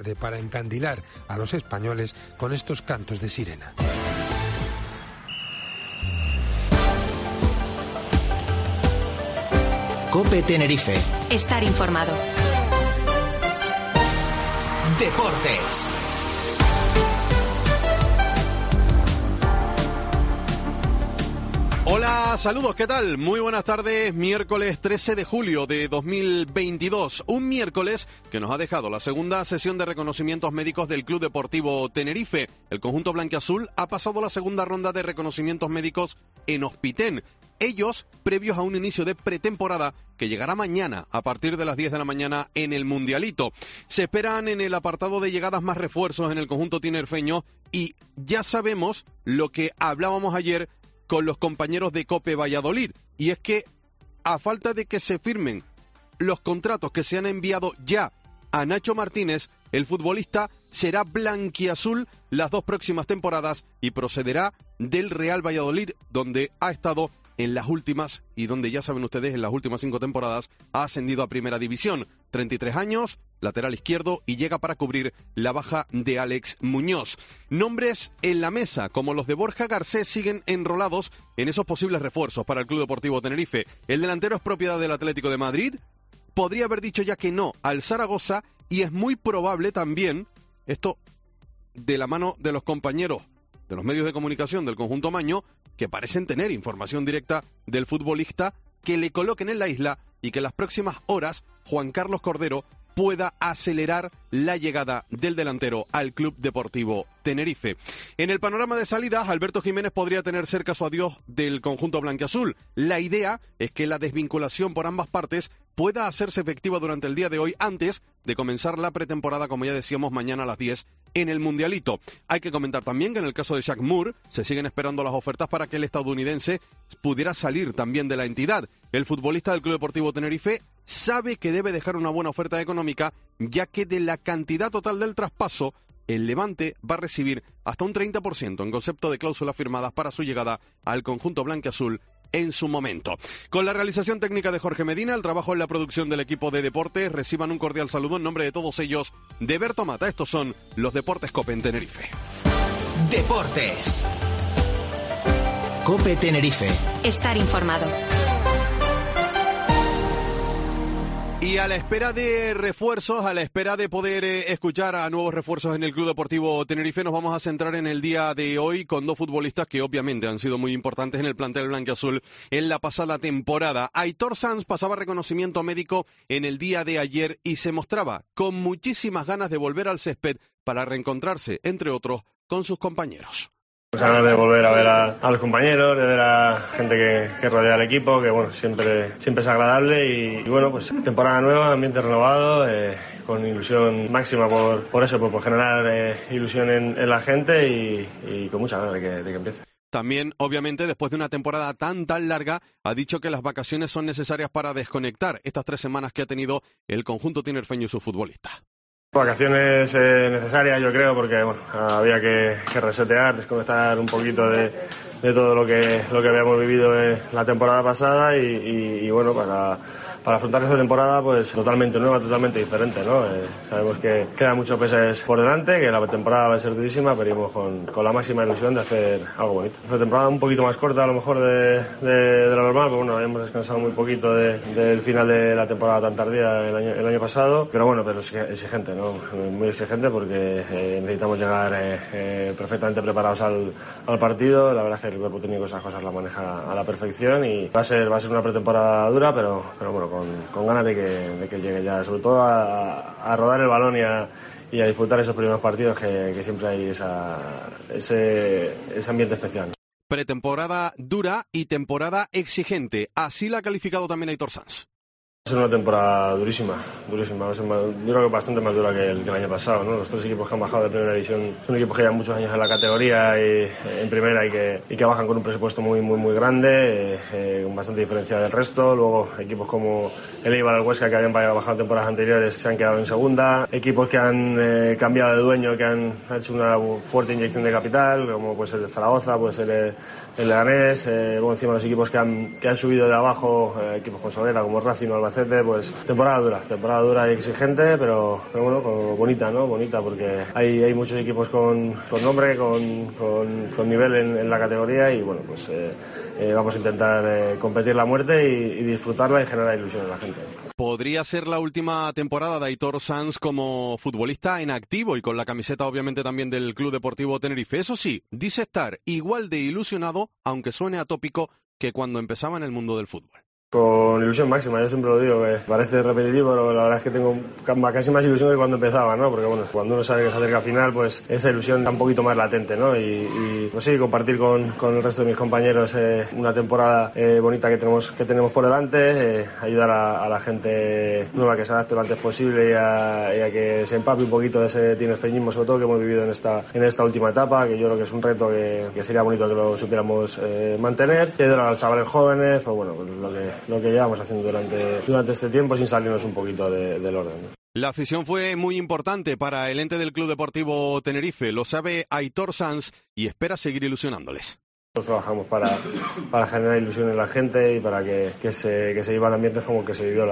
tarde para encandilar a los españoles con estos cantos de sirena. COPE Tenerife. Estar informado. Deportes. Hola, saludos, ¿qué tal? Muy buenas tardes, miércoles 13 de julio de 2022, un miércoles que nos ha dejado la segunda sesión de reconocimientos médicos del Club Deportivo Tenerife. El conjunto blanquiazul ha pasado la segunda ronda de reconocimientos médicos en Hospitén. Ellos, previos a un inicio de pretemporada que llegará mañana a partir de las 10 de la mañana en el Mundialito. Se esperan en el apartado de llegadas más refuerzos en el conjunto tinerfeño y ya sabemos lo que hablábamos ayer con los compañeros de COPE Valladolid, y es que a falta de que se firmen los contratos que se han enviado ya a Nacho Martínez, el futbolista será blanquiazul las 2 próximas temporadas y procederá del Real Valladolid, donde ha estado en las últimas, y donde ya saben ustedes, en las últimas 5 temporadas ha ascendido a Primera División. 33 años, lateral izquierdo, y llega para cubrir la baja de Alex Muñoz. Nombres en la mesa, como los de Borja Garcés, siguen enrolados en esos posibles refuerzos para el Club Deportivo Tenerife. El delantero es propiedad del Atlético de Madrid, podría haber dicho ya que no al Zaragoza, y es muy probable también, esto de la mano de los compañeros de los medios de comunicación del conjunto maño, que parecen tener información directa del futbolista, que le coloquen en la isla y que en las próximas horas Juan Carlos Cordero pueda acelerar la llegada del delantero al Club Deportivo Tenerife. En el panorama de salidas, Alberto Jiménez podría tener cerca su adiós del conjunto blanquiazul. La idea es que la desvinculación por ambas partes pueda hacerse efectiva durante el día de hoy, antes de comenzar la pretemporada, como ya decíamos, mañana a las 10 en el Mundialito. Hay que comentar también que en el caso de Shaq Moore se siguen esperando las ofertas para que el estadounidense pudiera salir también de la entidad. El futbolista del Club Deportivo Tenerife sabe que debe dejar una buena oferta económica, ya que de la cantidad total del traspaso, el Levante va a recibir hasta un 30% en concepto de cláusulas firmadas para su llegada al conjunto blanquiazul en su momento. Con la realización técnica de Jorge Medina, el trabajo en la producción del equipo de deportes, reciban un cordial saludo en nombre de todos ellos de Berto Mata. Estos son los Deportes COPE en Tenerife. Deportes. COPE Tenerife. Estar informado. Y a la espera de refuerzos, a la espera de poder escuchar a nuevos refuerzos en el Club Deportivo Tenerife, nos vamos a centrar en el día de hoy con 2 futbolistas que obviamente han sido muy importantes en el plantel blanquiazul en la pasada temporada. Aitor Sanz pasaba reconocimiento médico en el día de ayer y se mostraba con muchísimas ganas de volver al césped para reencontrarse, entre otros, con sus compañeros. Ganas de volver a ver a los compañeros, de ver a gente que rodea al equipo, que bueno, siempre es agradable y bueno, pues temporada nueva, ambiente renovado, con ilusión máxima por eso, por generar ilusión en la gente y con mucha ganas de que empiece. También, obviamente, después de una temporada tan larga, ha dicho que las vacaciones son necesarias para desconectar estas 3 semanas que ha tenido el conjunto tinerfeño y sus futbolistas. Vacaciones necesarias, yo creo, porque bueno, había que resetear, desconectar un poquito de todo lo que habíamos vivido en la temporada pasada y bueno, para afrontar esta temporada pues totalmente nueva, totalmente diferente, ¿no? Sabemos que quedan muchos meses por delante, que la temporada va a ser durísima, pero iremos con la máxima ilusión de hacer algo bonito. Una temporada un poquito más corta a lo mejor de lo normal, pero bueno, habíamos descansado muy poquito del final de la temporada tan tardía el año pasado, pero bueno, pero exigente, ¿no? Muy exigente porque necesitamos llegar perfectamente preparados al partido. La verdad es que el cuerpo técnico esas cosas la maneja a la perfección y va a ser una pretemporada dura, pero bueno, con ganas de que llegue ya, sobre todo a rodar el balón y a disfrutar esos primeros partidos que siempre hay ese ambiente especial. Pretemporada dura y temporada exigente. Así la ha calificado también Aitor Sanz. Va a ser una temporada durísima. Va a ser yo creo que bastante más dura que el año pasado, ¿no? Los 3 equipos que han bajado de primera división son equipos que llevan muchos años en la categoría y en primera y que bajan con un presupuesto muy grande, con bastante diferencia del resto. Luego equipos como el Eibar, el Huesca, que habían bajado temporadas anteriores, se han quedado en segunda. Equipos que han cambiado de dueño, que han hecho una fuerte inyección de capital, como puede ser el Zaragoza, puede ser el Leganés. Luego encima los equipos que han subido de abajo, equipos con Solera como Racing o Albacete, Albacete, pues temporada dura y exigente, pero bueno, bonita, ¿no? Bonita, porque hay muchos equipos con nombre, con nivel en la categoría y bueno, pues vamos a intentar competir la muerte y disfrutarla y generar ilusión en la gente. Podría ser la última temporada de Aitor Sanz como futbolista en activo y con la camiseta obviamente también del Club Deportivo Tenerife. Eso sí, dice estar igual de ilusionado, aunque suene atópico, que cuando empezaba en el mundo del fútbol. Con ilusión máxima, yo siempre lo digo, que parece repetitivo, pero la verdad es que tengo casi más ilusión que cuando empezaba, ¿no? Porque bueno, cuando uno sabe que se acerca al final, pues esa ilusión está un poquito más latente, ¿no? Y pues sí, compartir con el resto de mis compañeros una temporada bonita que tenemos por delante, ayudar a la gente nueva que se adapte lo antes posible y a que se empape un poquito de ese tinerfeñismo, sobre todo que hemos vivido en esta última etapa, que yo creo que es un reto que sería bonito que lo supiéramos mantener, y ayudar a los chavales jóvenes, pues bueno, pues lo que llevamos haciendo durante este tiempo sin salirnos un poquito del orden, ¿no? La afición fue muy importante para el ente del Club Deportivo Tenerife, lo sabe Aitor Sanz y espera seguir ilusionándoles. Nosotros trabajamos para generar ilusión en la gente y para que se viva el ambiente como que se vivió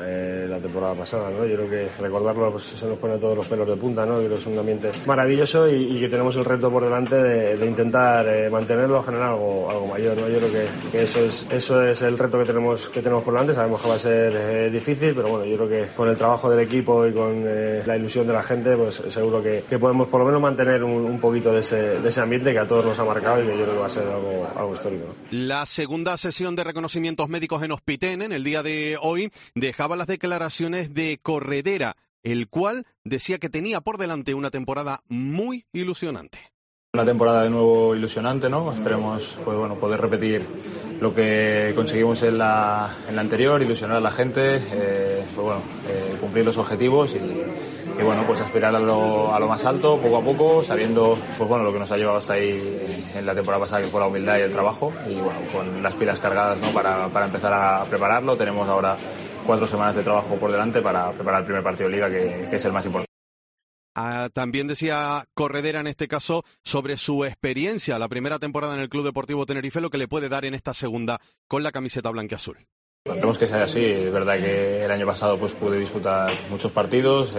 la temporada pasada, ¿no? Yo creo que recordarlo pues, se nos pone todos los pelos de punta, ¿no? Yo creo que es un ambiente maravilloso y que tenemos el reto por delante de intentar mantenerlo, generar algo mayor, ¿no? Yo creo que eso es el reto que tenemos por delante. Sabemos que va a ser difícil, pero bueno, yo creo que con el trabajo del equipo y con la ilusión de la gente, pues seguro que podemos por lo menos mantener un poquito de ese ambiente que a todos nos ha marcado y que yo creo que va a ser algo histórico, ¿no? La segunda sesión de reconocimientos médicos en Hospitén, en el día de hoy, dejaba las declaraciones de Corredera, el cual decía que tenía por delante una temporada muy ilusionante. Una temporada de nuevo ilusionante, ¿no? Esperemos pues, bueno, poder repetir lo que conseguimos en la anterior, ilusionar a la gente, pues, bueno, cumplir los objetivos y bueno, pues aspirar a lo más alto, poco a poco, sabiendo pues bueno, lo que nos ha llevado hasta ahí en la temporada pasada, que fue la humildad y el trabajo, y bueno, con las pilas cargadas, ¿no? para empezar a prepararlo. Tenemos ahora 4 semanas de trabajo por delante para preparar el primer partido de Liga, que es el más importante. También decía Corredera en este caso sobre su experiencia, la primera temporada en el Club Deportivo Tenerife, lo que le puede dar en esta segunda con la camiseta blanquiazul. Esperemos que sea así. Es verdad que el año pasado pues pude disputar muchos partidos.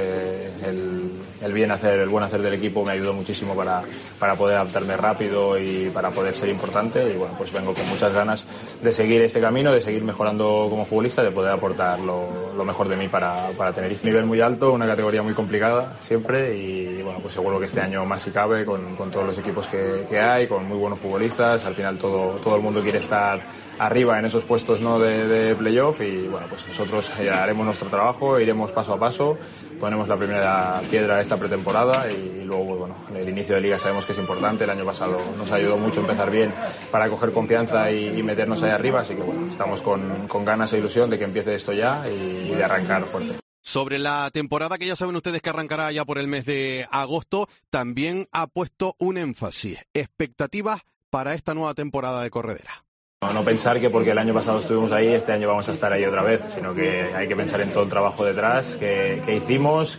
El buen hacer del equipo me ayudó muchísimo para poder adaptarme rápido y para poder ser importante. Y bueno, pues vengo con muchas ganas de seguir este camino, de seguir mejorando como futbolista, de poder aportar lo mejor de mí para Tenerife. Un nivel muy alto, una categoría muy complicada siempre y bueno, pues seguro que este año más si cabe con todos los equipos que hay, con muy buenos futbolistas. Al final todo el mundo quiere estar arriba en esos puestos, ¿no? de playoff y bueno, pues nosotros haremos nuestro trabajo, iremos paso a paso, ponemos la primera piedra de esta pretemporada y luego pues, bueno, el inicio de Liga sabemos que es importante. El año pasado nos ayudó mucho empezar bien para coger confianza y meternos ahí arriba, así que bueno, estamos con ganas e ilusión de que empiece esto ya y de arrancar fuerte. Sobre la temporada que ya saben ustedes que arrancará ya por el mes de agosto, también ha puesto un énfasis, expectativas para esta nueva temporada de Corredera. No pensar que porque el año pasado estuvimos ahí, este año vamos a estar ahí otra vez, sino que hay que pensar en todo el trabajo detrás que hicimos,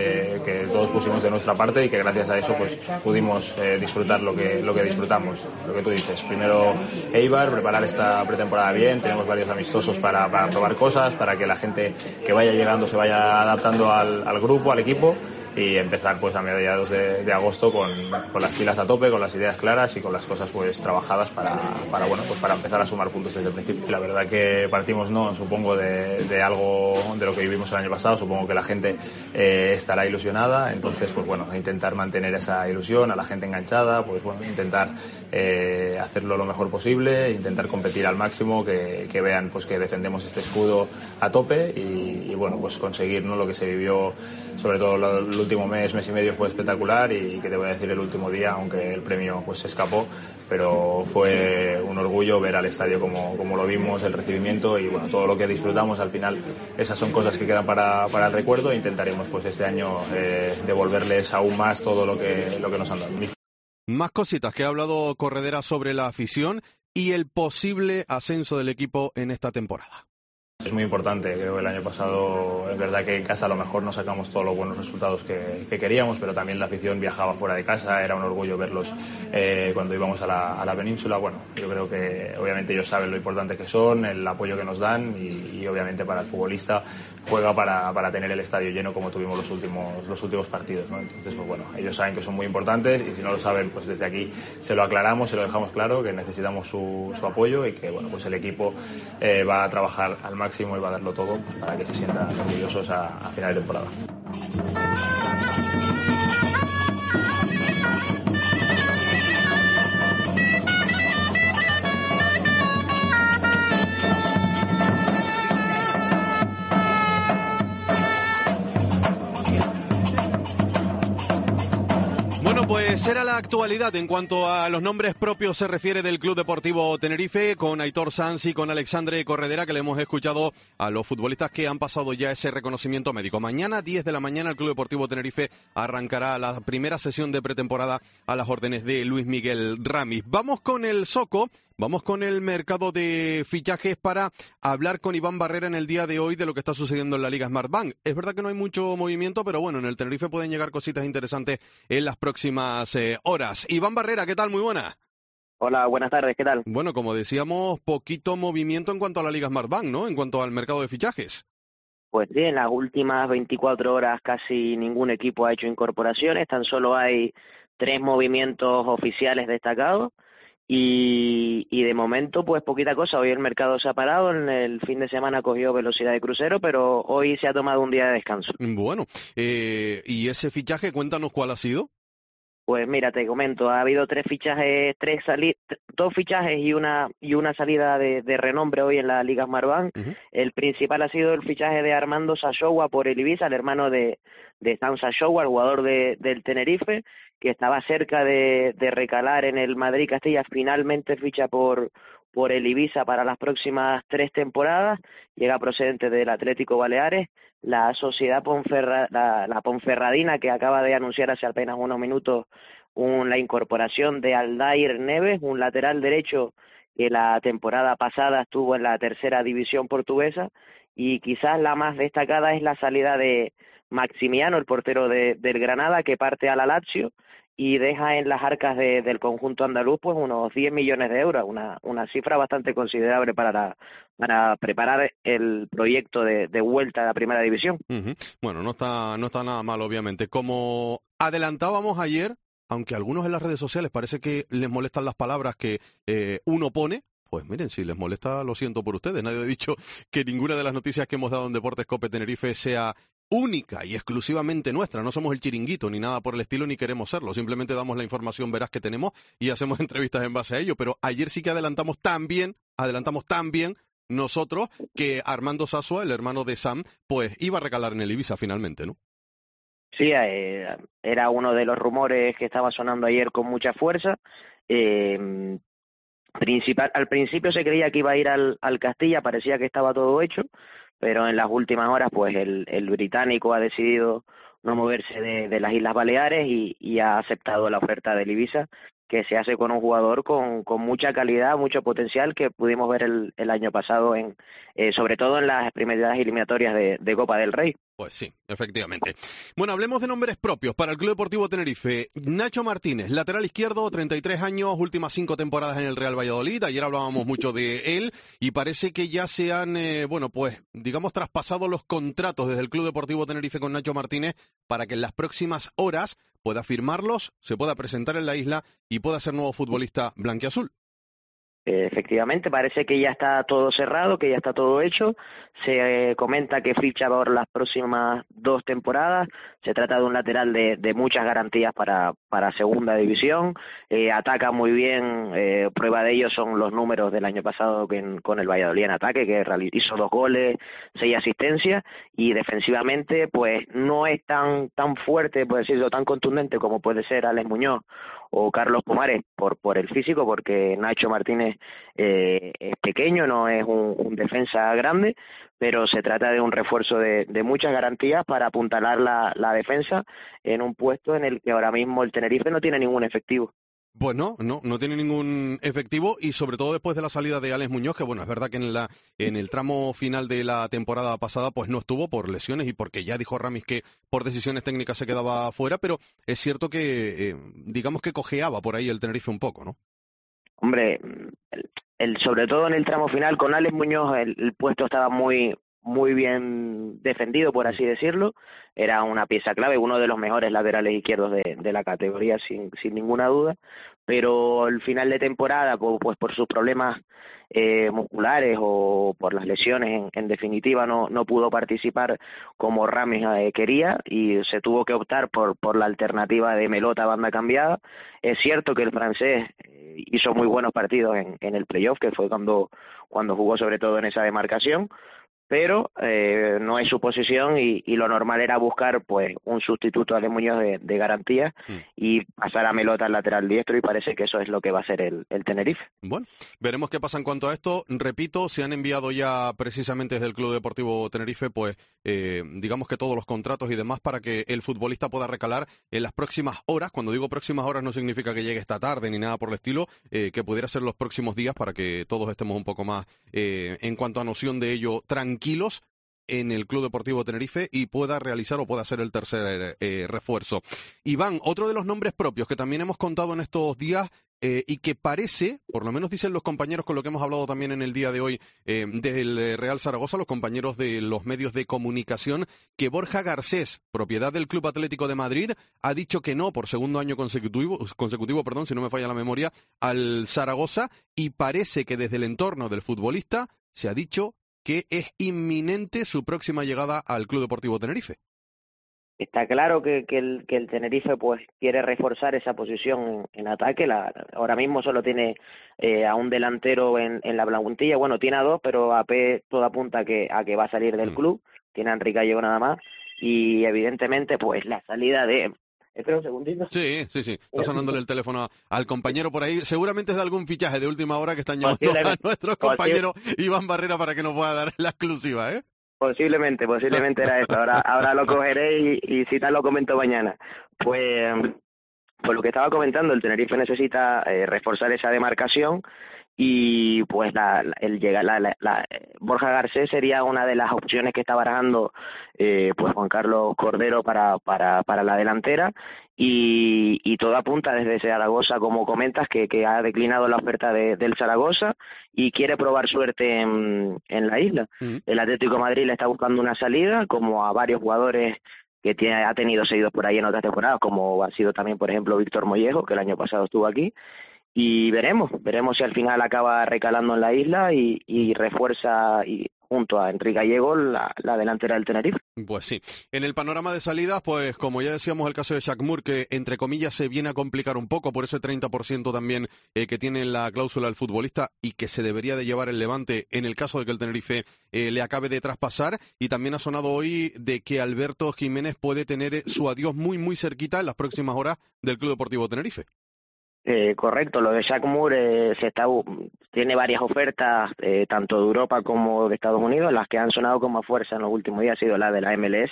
que todos pusimos de nuestra parte y que gracias a eso pues pudimos disfrutar lo que disfrutamos. Lo que tú dices, primero Eibar, preparar esta pretemporada bien, tenemos varios amistosos para probar cosas, para que la gente que vaya llegando se vaya adaptando al grupo, al equipo, y empezar pues a mediados de agosto con las pilas a tope, con las ideas claras y con las cosas pues trabajadas para empezar a sumar puntos desde el principio. La verdad que partimos supongo de algo de lo que vivimos el año pasado. Supongo que la gente estará ilusionada, entonces pues bueno, intentar mantener esa ilusión, a la gente enganchada, pues bueno, intentar hacerlo lo mejor posible, intentar competir al máximo, que vean pues que defendemos este escudo a tope y bueno, pues conseguir, ¿no? Lo que se vivió sobre todo el último mes y medio fue espectacular y que te voy a decir el último día, aunque el premio pues se escapó, pero fue un orgullo ver al estadio como lo vimos, el recibimiento y bueno, todo lo que disfrutamos. Al final esas son cosas que quedan para el recuerdo e intentaremos pues este año devolverles aún más todo lo que nos han dado. Más cositas que ha hablado Corredera sobre la afición y el posible ascenso del equipo en esta temporada. Es muy importante, creo que el año pasado es verdad que en casa a lo mejor no sacamos todos los buenos resultados que queríamos, pero también la afición viajaba fuera de casa, era un orgullo verlos cuando íbamos a la península. Bueno, yo creo que obviamente ellos saben lo importantes que son, el apoyo que nos dan y obviamente para el futbolista juega para tener el estadio lleno como tuvimos los últimos partidos, ¿no? Entonces, pues bueno, ellos saben que son muy importantes y si no lo saben, pues desde aquí se lo aclaramos, se lo dejamos claro, que necesitamos su apoyo y que bueno, pues el equipo va a trabajar al máximo y va a darlo todo pues, para que se sientan orgullosos a final de temporada. Pues era la actualidad en cuanto a los nombres propios se refiere del Club Deportivo Tenerife, con Aitor Sanz y con Alexandre Corredera, que le hemos escuchado a los futbolistas que han pasado ya ese reconocimiento médico. Mañana, 10 de la mañana, el Club Deportivo Tenerife arrancará la primera sesión de pretemporada a las órdenes de Luis Miguel Ramis. Vamos con el Soco. Vamos con el mercado de fichajes para hablar con Iván Barrera en el día de hoy de lo que está sucediendo en la Liga Smartbank. Es verdad que no hay mucho movimiento, pero bueno, en el Tenerife pueden llegar cositas interesantes en las próximas horas. Iván Barrera, ¿qué tal? Muy buena. Hola, buenas tardes, ¿qué tal? Bueno, como decíamos, poquito movimiento en cuanto a la Liga Smartbank, ¿no? En cuanto al mercado de fichajes. Pues sí, en las últimas 24 horas casi ningún equipo ha hecho incorporaciones, tan solo hay 3 movimientos oficiales destacados. Y de momento pues poquita cosa. Hoy el mercado se ha parado, en el fin de semana cogió velocidad de crucero, pero hoy se ha tomado un día de descanso. Bueno, ¿y ese fichaje, cuéntanos cuál ha sido? Pues mira, te comento, ha habido 3 fichajes, 2 fichajes y una salida de renombre hoy en la Liga Smartbank. Uh-huh. El principal ha sido el fichaje de Armando Sayowa por el Ibiza, el hermano de Sam Sayowa, el jugador del Tenerife, que estaba cerca de recalar en el Madrid Castilla. Finalmente ficha por el Ibiza para las próximas 3 temporadas, llega procedente del Atlético Baleares. La sociedad la Ponferradina, que acaba de anunciar hace apenas unos minutos la incorporación de Aldair Neves, un lateral derecho que la temporada pasada estuvo en la tercera división portuguesa, y quizás la más destacada es la salida de Maximiano, el portero del Granada, que parte a la Lazio y deja en las arcas del conjunto andaluz pues unos 10 millones de euros, una cifra bastante considerable para preparar el proyecto de vuelta a la primera división. Uh-huh. Bueno, no está nada mal, obviamente. Como adelantábamos ayer, aunque a algunos en las redes sociales parece que les molestan las palabras que uno pone, pues miren, si les molesta, lo siento por ustedes. Nadie ha dicho que ninguna de las noticias que hemos dado en Deportes Cope Tenerife sea única y exclusivamente nuestra. No somos el chiringuito ni nada por el estilo, ni queremos serlo. Simplemente damos la información veraz que tenemos y hacemos entrevistas en base a ello. Pero ayer sí que adelantamos tan bien nosotros que Armando Sasua, el hermano de Sam, pues iba a recalar en el Ibiza finalmente, ¿no? Sí, era uno de los rumores que estaba sonando ayer con mucha fuerza. Al principio se creía que iba a ir al Castilla, parecía que estaba todo hecho, pero en las últimas horas pues el británico ha decidido no moverse de las Islas Baleares y ha aceptado la oferta del Ibiza, que se hace con un jugador con mucha calidad, mucho potencial, que pudimos ver el año pasado sobre todo en las primeras eliminatorias de Copa del Rey. Pues sí, efectivamente. Bueno, hablemos de nombres propios para el Club Deportivo Tenerife. Nacho Martínez, lateral izquierdo, 33 años, últimas 5 temporadas en el Real Valladolid. Ayer hablábamos mucho de él y parece que ya se han, traspasado los contratos desde el Club Deportivo Tenerife con Nacho Martínez para que en las próximas horas pueda firmarlos, se pueda presentar en la isla y pueda ser nuevo futbolista blanquiazul. Efectivamente, parece que ya está todo cerrado, que ya está todo hecho. Se comenta que ficha por las próximas 2 temporadas. Se trata de un lateral de muchas garantías para segunda división. Ataca muy bien. Prueba de ello son los números del año pasado con el Valladolid en ataque, que hizo 2 goles, 6 asistencias, y defensivamente pues no es tan fuerte, por decirlo, tan contundente como puede ser Alex Muñoz o Carlos Pumares por el físico, porque Nacho Martínez es pequeño, no es un defensa grande, pero se trata de un refuerzo de muchas garantías para apuntalar la defensa en un puesto en el que ahora mismo el Tenerife no tiene ningún efectivo. Pues no tiene ningún efectivo, y sobre todo después de la salida de Alex Muñoz, que bueno, es verdad que en el tramo final de la temporada pasada pues no estuvo por lesiones y porque ya dijo Ramis que por decisiones técnicas se quedaba fuera, pero es cierto que digamos que cojeaba por ahí el Tenerife un poco, ¿no? Hombre, sobre todo en el tramo final con Alex Muñoz el puesto estaba muy bien defendido, por así decirlo. Era una pieza clave, uno de los mejores laterales izquierdos de la categoría, sin ninguna duda. Pero el final de temporada, pues por sus problemas musculares o por las lesiones, en definitiva, no pudo participar como Ramis quería, y se tuvo que optar por la alternativa de Melota banda cambiada. Es cierto que el francés hizo muy buenos partidos en el playoff, que fue cuando jugó sobre todo en esa demarcación, pero no es su posición, y lo normal era buscar pues un sustituto a Alex Muñoz de garantía y pasar a Melota al lateral diestro, y parece que eso es lo que va a hacer el Tenerife. Bueno, veremos qué pasa en cuanto a esto. Repito, se han enviado ya precisamente desde el Club Deportivo Tenerife pues digamos que todos los contratos y demás para que el futbolista pueda recalar en las próximas horas. Cuando digo próximas horas no significa que llegue esta tarde ni nada por el estilo, que pudiera ser los próximos días, para que todos estemos un poco más en cuanto a noción de ello tranquilos en el Club Deportivo Tenerife, y pueda realizar o pueda hacer el tercer refuerzo. Iván, otro de los nombres propios que también hemos contado en estos días y que parece, por lo menos dicen los compañeros con lo que hemos hablado también en el día de hoy desde el Real Zaragoza, los compañeros de los medios de comunicación, que Borja Garcés, propiedad del Club Atlético de Madrid, ha dicho que no por segundo año consecutivo, si no me falla la memoria, al Zaragoza, y parece que desde el entorno del futbolista se ha dicho que es inminente su próxima llegada al Club Deportivo Tenerife. Está claro que el Tenerife pues quiere reforzar esa posición en ataque. Ahora mismo solo tiene a un delantero en la plantilla. Bueno, tiene a dos, pero AP todo apunta a que va a salir del club. Tiene a Enrique Gallego nada más, y evidentemente pues la salida de... Espera un segundito. Sí. Está sonándole el teléfono al compañero por ahí. Seguramente es de algún fichaje de última hora que están llamando a nuestro compañero Iván Barrera para que nos pueda dar la exclusiva, ¿eh? Posiblemente era eso. Ahora lo cogeré y si tal lo comento mañana. Pues lo que estaba comentando, el Tenerife necesita reforzar esa demarcación, y pues Borja Garcés sería una de las opciones que está barajando pues Juan Carlos Cordero para la delantera, y todo apunta desde Zaragoza, como comentas, que ha declinado la oferta del Zaragoza y quiere probar suerte en la isla. El Atlético de Madrid le está buscando una salida, como a varios jugadores que ha tenido seguidos por ahí en otras temporadas, como ha sido también, por ejemplo, Víctor Mollejo, que el año pasado estuvo aquí. Y veremos si al final acaba recalando en la isla y refuerza junto a Enrique Gallego la delantera del Tenerife. Pues sí. En el panorama de salidas, pues como ya decíamos, el caso de Jacques Moore, que entre comillas se viene a complicar un poco por ese 30% también que tiene la cláusula del futbolista y que se debería de llevar el Levante en el caso de que el Tenerife le acabe de traspasar. Y también ha sonado hoy de que Alberto Jiménez puede tener su adiós muy muy cerquita en las próximas horas del Club Deportivo Tenerife. Correcto, lo de Jacques Moore tiene varias ofertas, tanto de Europa como de Estados Unidos. Las que han sonado con más fuerza en los últimos días ha sido la de la MLS.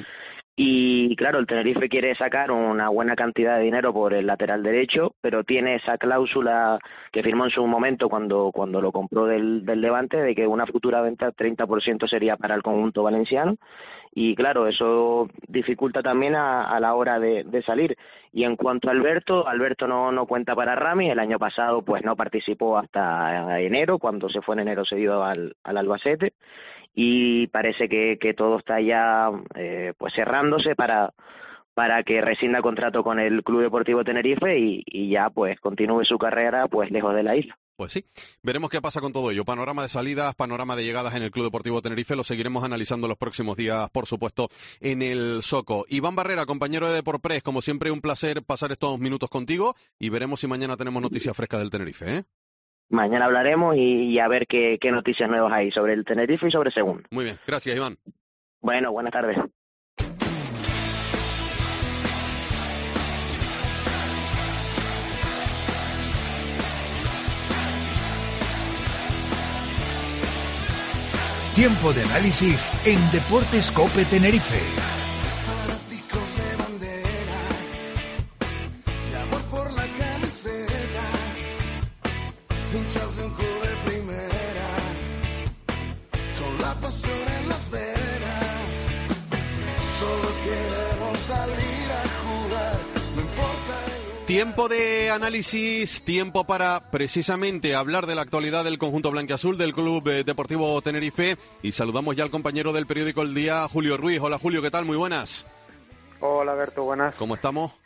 Y claro, el Tenerife quiere sacar una buena cantidad de dinero por el lateral derecho, pero tiene esa cláusula que firmó en su momento cuando lo compró del Levante, de que una futura venta 30% sería para el conjunto valenciano. Y claro, eso dificulta también a la hora de salir. Y en cuanto a Alberto no cuenta para Ramis. El año pasado pues no participó hasta enero, cuando se fue en enero cedido al Albacete, y parece que todo está ya pues cerrándose para que rescinda contrato con el Club Deportivo Tenerife y ya pues continúe su carrera pues lejos de la isla. Pues sí, veremos qué pasa con todo ello. Panorama de salidas, panorama de llegadas en el Club Deportivo Tenerife, lo seguiremos analizando los próximos días, por supuesto, en el Soco. Iván Barrera, compañero de Deporpress, como siempre un placer pasar estos minutos contigo, y veremos si mañana tenemos noticias frescas del Tenerife, ¿eh? Mañana hablaremos y a ver qué noticias nuevas hay sobre el Tenerife y sobre Segunda. Muy bien, gracias Iván. Bueno, buenas tardes. Tiempo de análisis en Deportes COPE Tenerife. Fanáticos de bandera, de amor por la camiseta. Tiempo de análisis, tiempo para precisamente hablar de la actualidad del conjunto blanquiazul, del Club Deportivo Tenerife, y saludamos ya al compañero del periódico El Día, Julio Ruiz. Hola Julio, ¿qué tal? Muy buenas. Hola Berto, buenas. ¿Cómo estamos?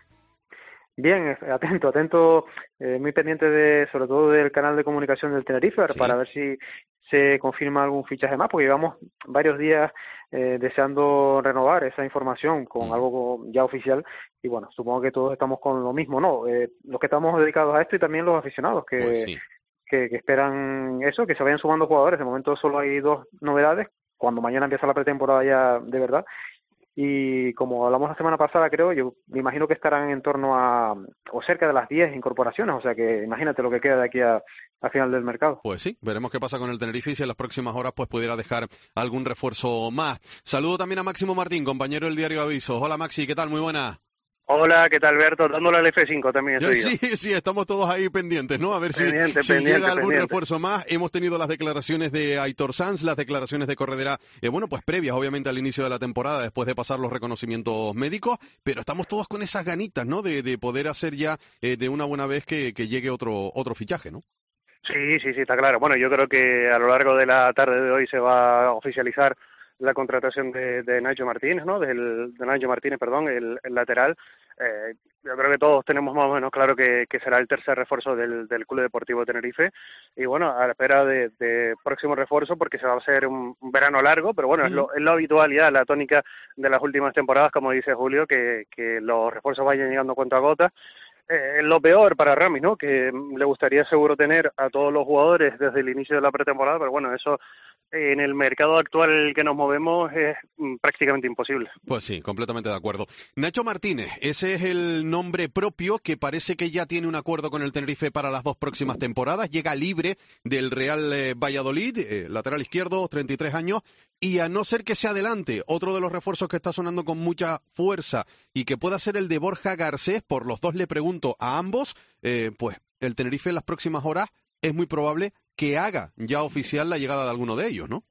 Bien, atento, muy pendiente sobre todo del canal de comunicación del Tenerife, sí, para ver si se confirma algún fichaje más, porque llevamos varios días deseando renovar esa información con algo ya oficial, y bueno, supongo que todos estamos con lo mismo, ¿no? Los que estamos dedicados a esto y también los aficionados que, pues sí, que esperan eso, que se vayan sumando jugadores. De momento solo hay 2 novedades, cuando mañana empieza la pretemporada ya de verdad. Y como hablamos la semana pasada, creo, yo me imagino que estarán en torno a, o cerca de las 10 incorporaciones, o sea que imagínate lo que queda de aquí a final del mercado. Pues sí, veremos qué pasa con el Tenerife y si en las próximas horas pues pudiera dejar algún refuerzo más. Saludo también a Máximo Martín, compañero del diario Avisos. Hola Maxi, ¿qué tal? Muy buena. Hola, ¿qué tal, Berto? Dándole al F5 también estoy yo. Sí, estamos todos ahí pendientes, ¿no? A ver si llega algún refuerzo más. Hemos tenido las declaraciones de Aitor Sanz, las declaraciones de Corredera, pues previas, obviamente, al inicio de la temporada, después de pasar los reconocimientos médicos, pero estamos todos con esas ganitas, ¿no? De poder hacer ya de una buena vez que llegue otro fichaje, ¿no? Sí, está claro. Bueno, yo creo que a lo largo de la tarde de hoy se va a oficializar la contratación de Nacho Martínez, ¿no? De Nacho Martínez, perdón, el lateral. Yo creo que todos tenemos más o menos claro que será el tercer refuerzo del Club Deportivo Tenerife, y bueno, a la espera de próximo refuerzo, porque se va a hacer un verano largo, pero bueno, es lo habitual ya, la tónica de las últimas temporadas, como dice Julio, que los refuerzos vayan llegando cuenta a gota. Lo peor para Ramis, ¿no? Que le gustaría seguro tener a todos los jugadores desde el inicio de la pretemporada, pero bueno, eso en el mercado actual que nos movemos es prácticamente imposible. Pues sí, completamente de acuerdo. Nacho Martínez, ese es el nombre propio que parece que ya tiene un acuerdo con el Tenerife para las 2 próximas temporadas. Llega libre del Real Valladolid, lateral izquierdo, 33 años, y a no ser que se adelante otro de los refuerzos que está sonando con mucha fuerza y que pueda ser el de Borja Garcés, por los dos le pregunto a ambos, pues el Tenerife en las próximas horas es muy probable que haga ya oficial la llegada de alguno de ellos, ¿no?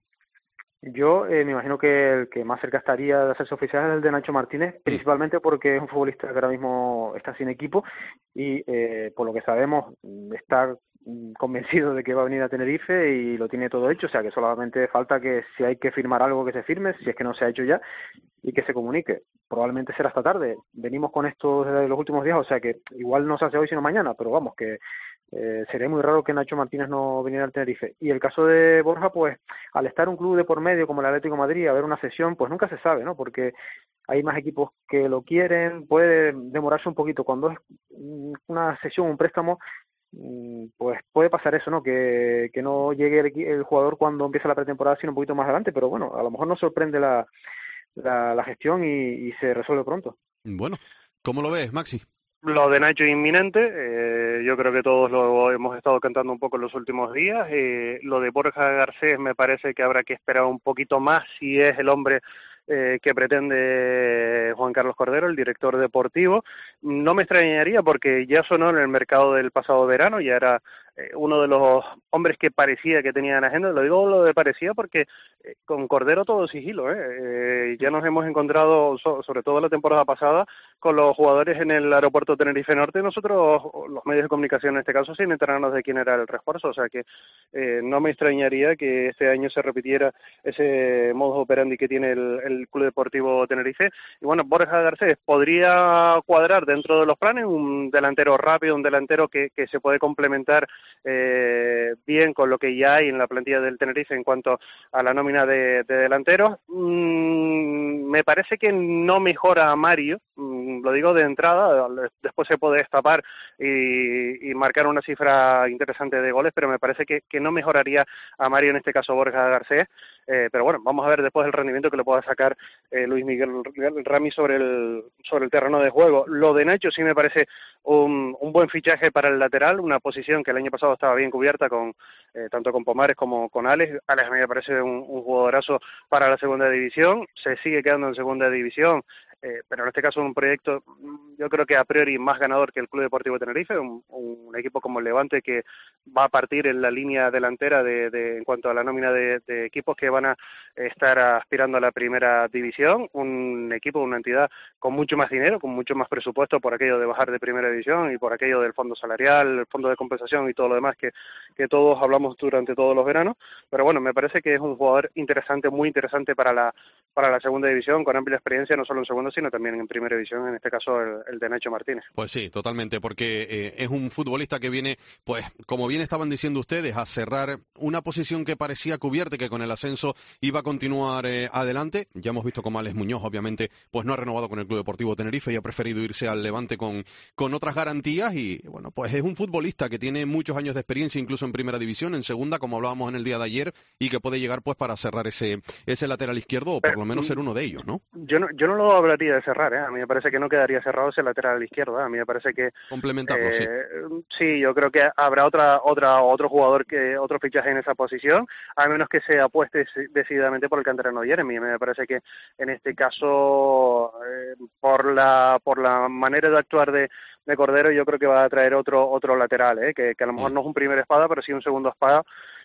Yo me imagino que el que más cerca estaría de hacerse oficial es el de Nacho Martínez, principalmente porque es un futbolista que ahora mismo está sin equipo y por lo que sabemos está convencido de que va a venir a Tenerife y lo tiene todo hecho, o sea que solamente falta que si hay que firmar algo que se firme, si es que no se ha hecho ya, y que se comunique. Probablemente será esta tarde. Venimos con esto desde los últimos días, o sea que igual no se hace hoy sino mañana, pero vamos, que sería muy raro que Nacho Martínez no viniera al Tenerife. Y el caso de Borja, pues al estar un club de por medio como el Atlético de Madrid, a ver una sesión, pues nunca se sabe, ¿no? Porque hay más equipos que lo quieren, puede demorarse un poquito. Cuando es una sesión, un préstamo, pues puede pasar eso, ¿no? Que no llegue el jugador cuando empieza la pretemporada, sino un poquito más adelante, pero bueno, a lo mejor nos sorprende la gestión y se resuelve pronto. Bueno, ¿cómo lo ves, Maxi? Lo de Nacho es inminente, yo creo que todos lo hemos estado cantando un poco en los últimos días. Lo de Borja Garcés me parece que habrá que esperar un poquito más si es el hombre que pretende Juan Carlos Cordero, el director deportivo. No me extrañaría porque ya sonó en el mercado del pasado verano, ya era uno de los hombres que parecía que tenía en agenda. Lo digo lo de parecía porque con Cordero todo sigilo, ya nos hemos encontrado, sobre todo la temporada pasada, con los jugadores en el aeropuerto Tenerife Norte, nosotros, los medios de comunicación en este caso, sin enterarnos de quién era el refuerzo, o sea que no me extrañaría que este año se repitiera ese modus operandi que tiene el Club Deportivo Tenerife. Y bueno, Borja Garcés podría cuadrar dentro de los planes, un delantero rápido, un delantero que se puede complementar bien con lo que ya hay en la plantilla del Tenerife en cuanto a la nómina de delanteros. Me parece que no mejora a Mario, lo digo de entrada, después se puede destapar y marcar una cifra interesante de goles, pero me parece que no mejoraría a Mario, en este caso Borja Garcés. Pero bueno, vamos a ver después el rendimiento que le pueda sacar Luis Miguel Ramis sobre el terreno de juego. Lo de Nacho sí me parece un buen fichaje para el lateral, una posición que el año pasado estaba bien cubierta con tanto con Pomares como con Alex. Alex a mí me parece un jugadorazo para la segunda división, se sigue quedando en segunda división. pero en este caso un proyecto, yo creo que a priori más ganador que el Club Deportivo Tenerife, un equipo como el Levante que va a partir en la línea delantera en cuanto a la nómina de equipos que van a estar aspirando a la primera división, un equipo, una entidad con mucho más dinero, con mucho más presupuesto por aquello de bajar de primera división y por aquello del fondo salarial, el fondo de compensación y todo lo demás que todos hablamos durante todos los veranos, pero bueno, me parece que es un jugador interesante, muy interesante para la segunda división, con amplia experiencia no solo en segunda sino también en primera división, en este caso el de Nacho Martínez. Pues sí, totalmente, porque es un futbolista que viene, pues como bien estaban diciendo ustedes, a cerrar una posición que parecía cubierta y que con el ascenso iba a continuar adelante. Ya hemos visto cómo Alex Muñoz, obviamente, pues no ha renovado con el Club Deportivo Tenerife y ha preferido irse al Levante con otras garantías y bueno, pues es un futbolista que tiene muchos años de experiencia, incluso en primera división, en segunda, como hablábamos en el día de ayer, y que puede llegar pues para cerrar ese lateral izquierdo o por lo menos ser uno de ellos, ¿no? Yo no lo hablaría de cerrar, a mí me parece que no quedaría cerrado ese lateral izquierdo, a mí me parece que complementarlo, sí. Sí, yo creo que habrá otro jugador, otro fichaje en esa posición, a menos que se apueste decididamente por el canterano Jeremy. Me parece que en este caso, por la manera de actuar de Cordero, yo creo que va a traer otro lateral, que a lo mejor no es un primer espada, pero sí un segundo espada,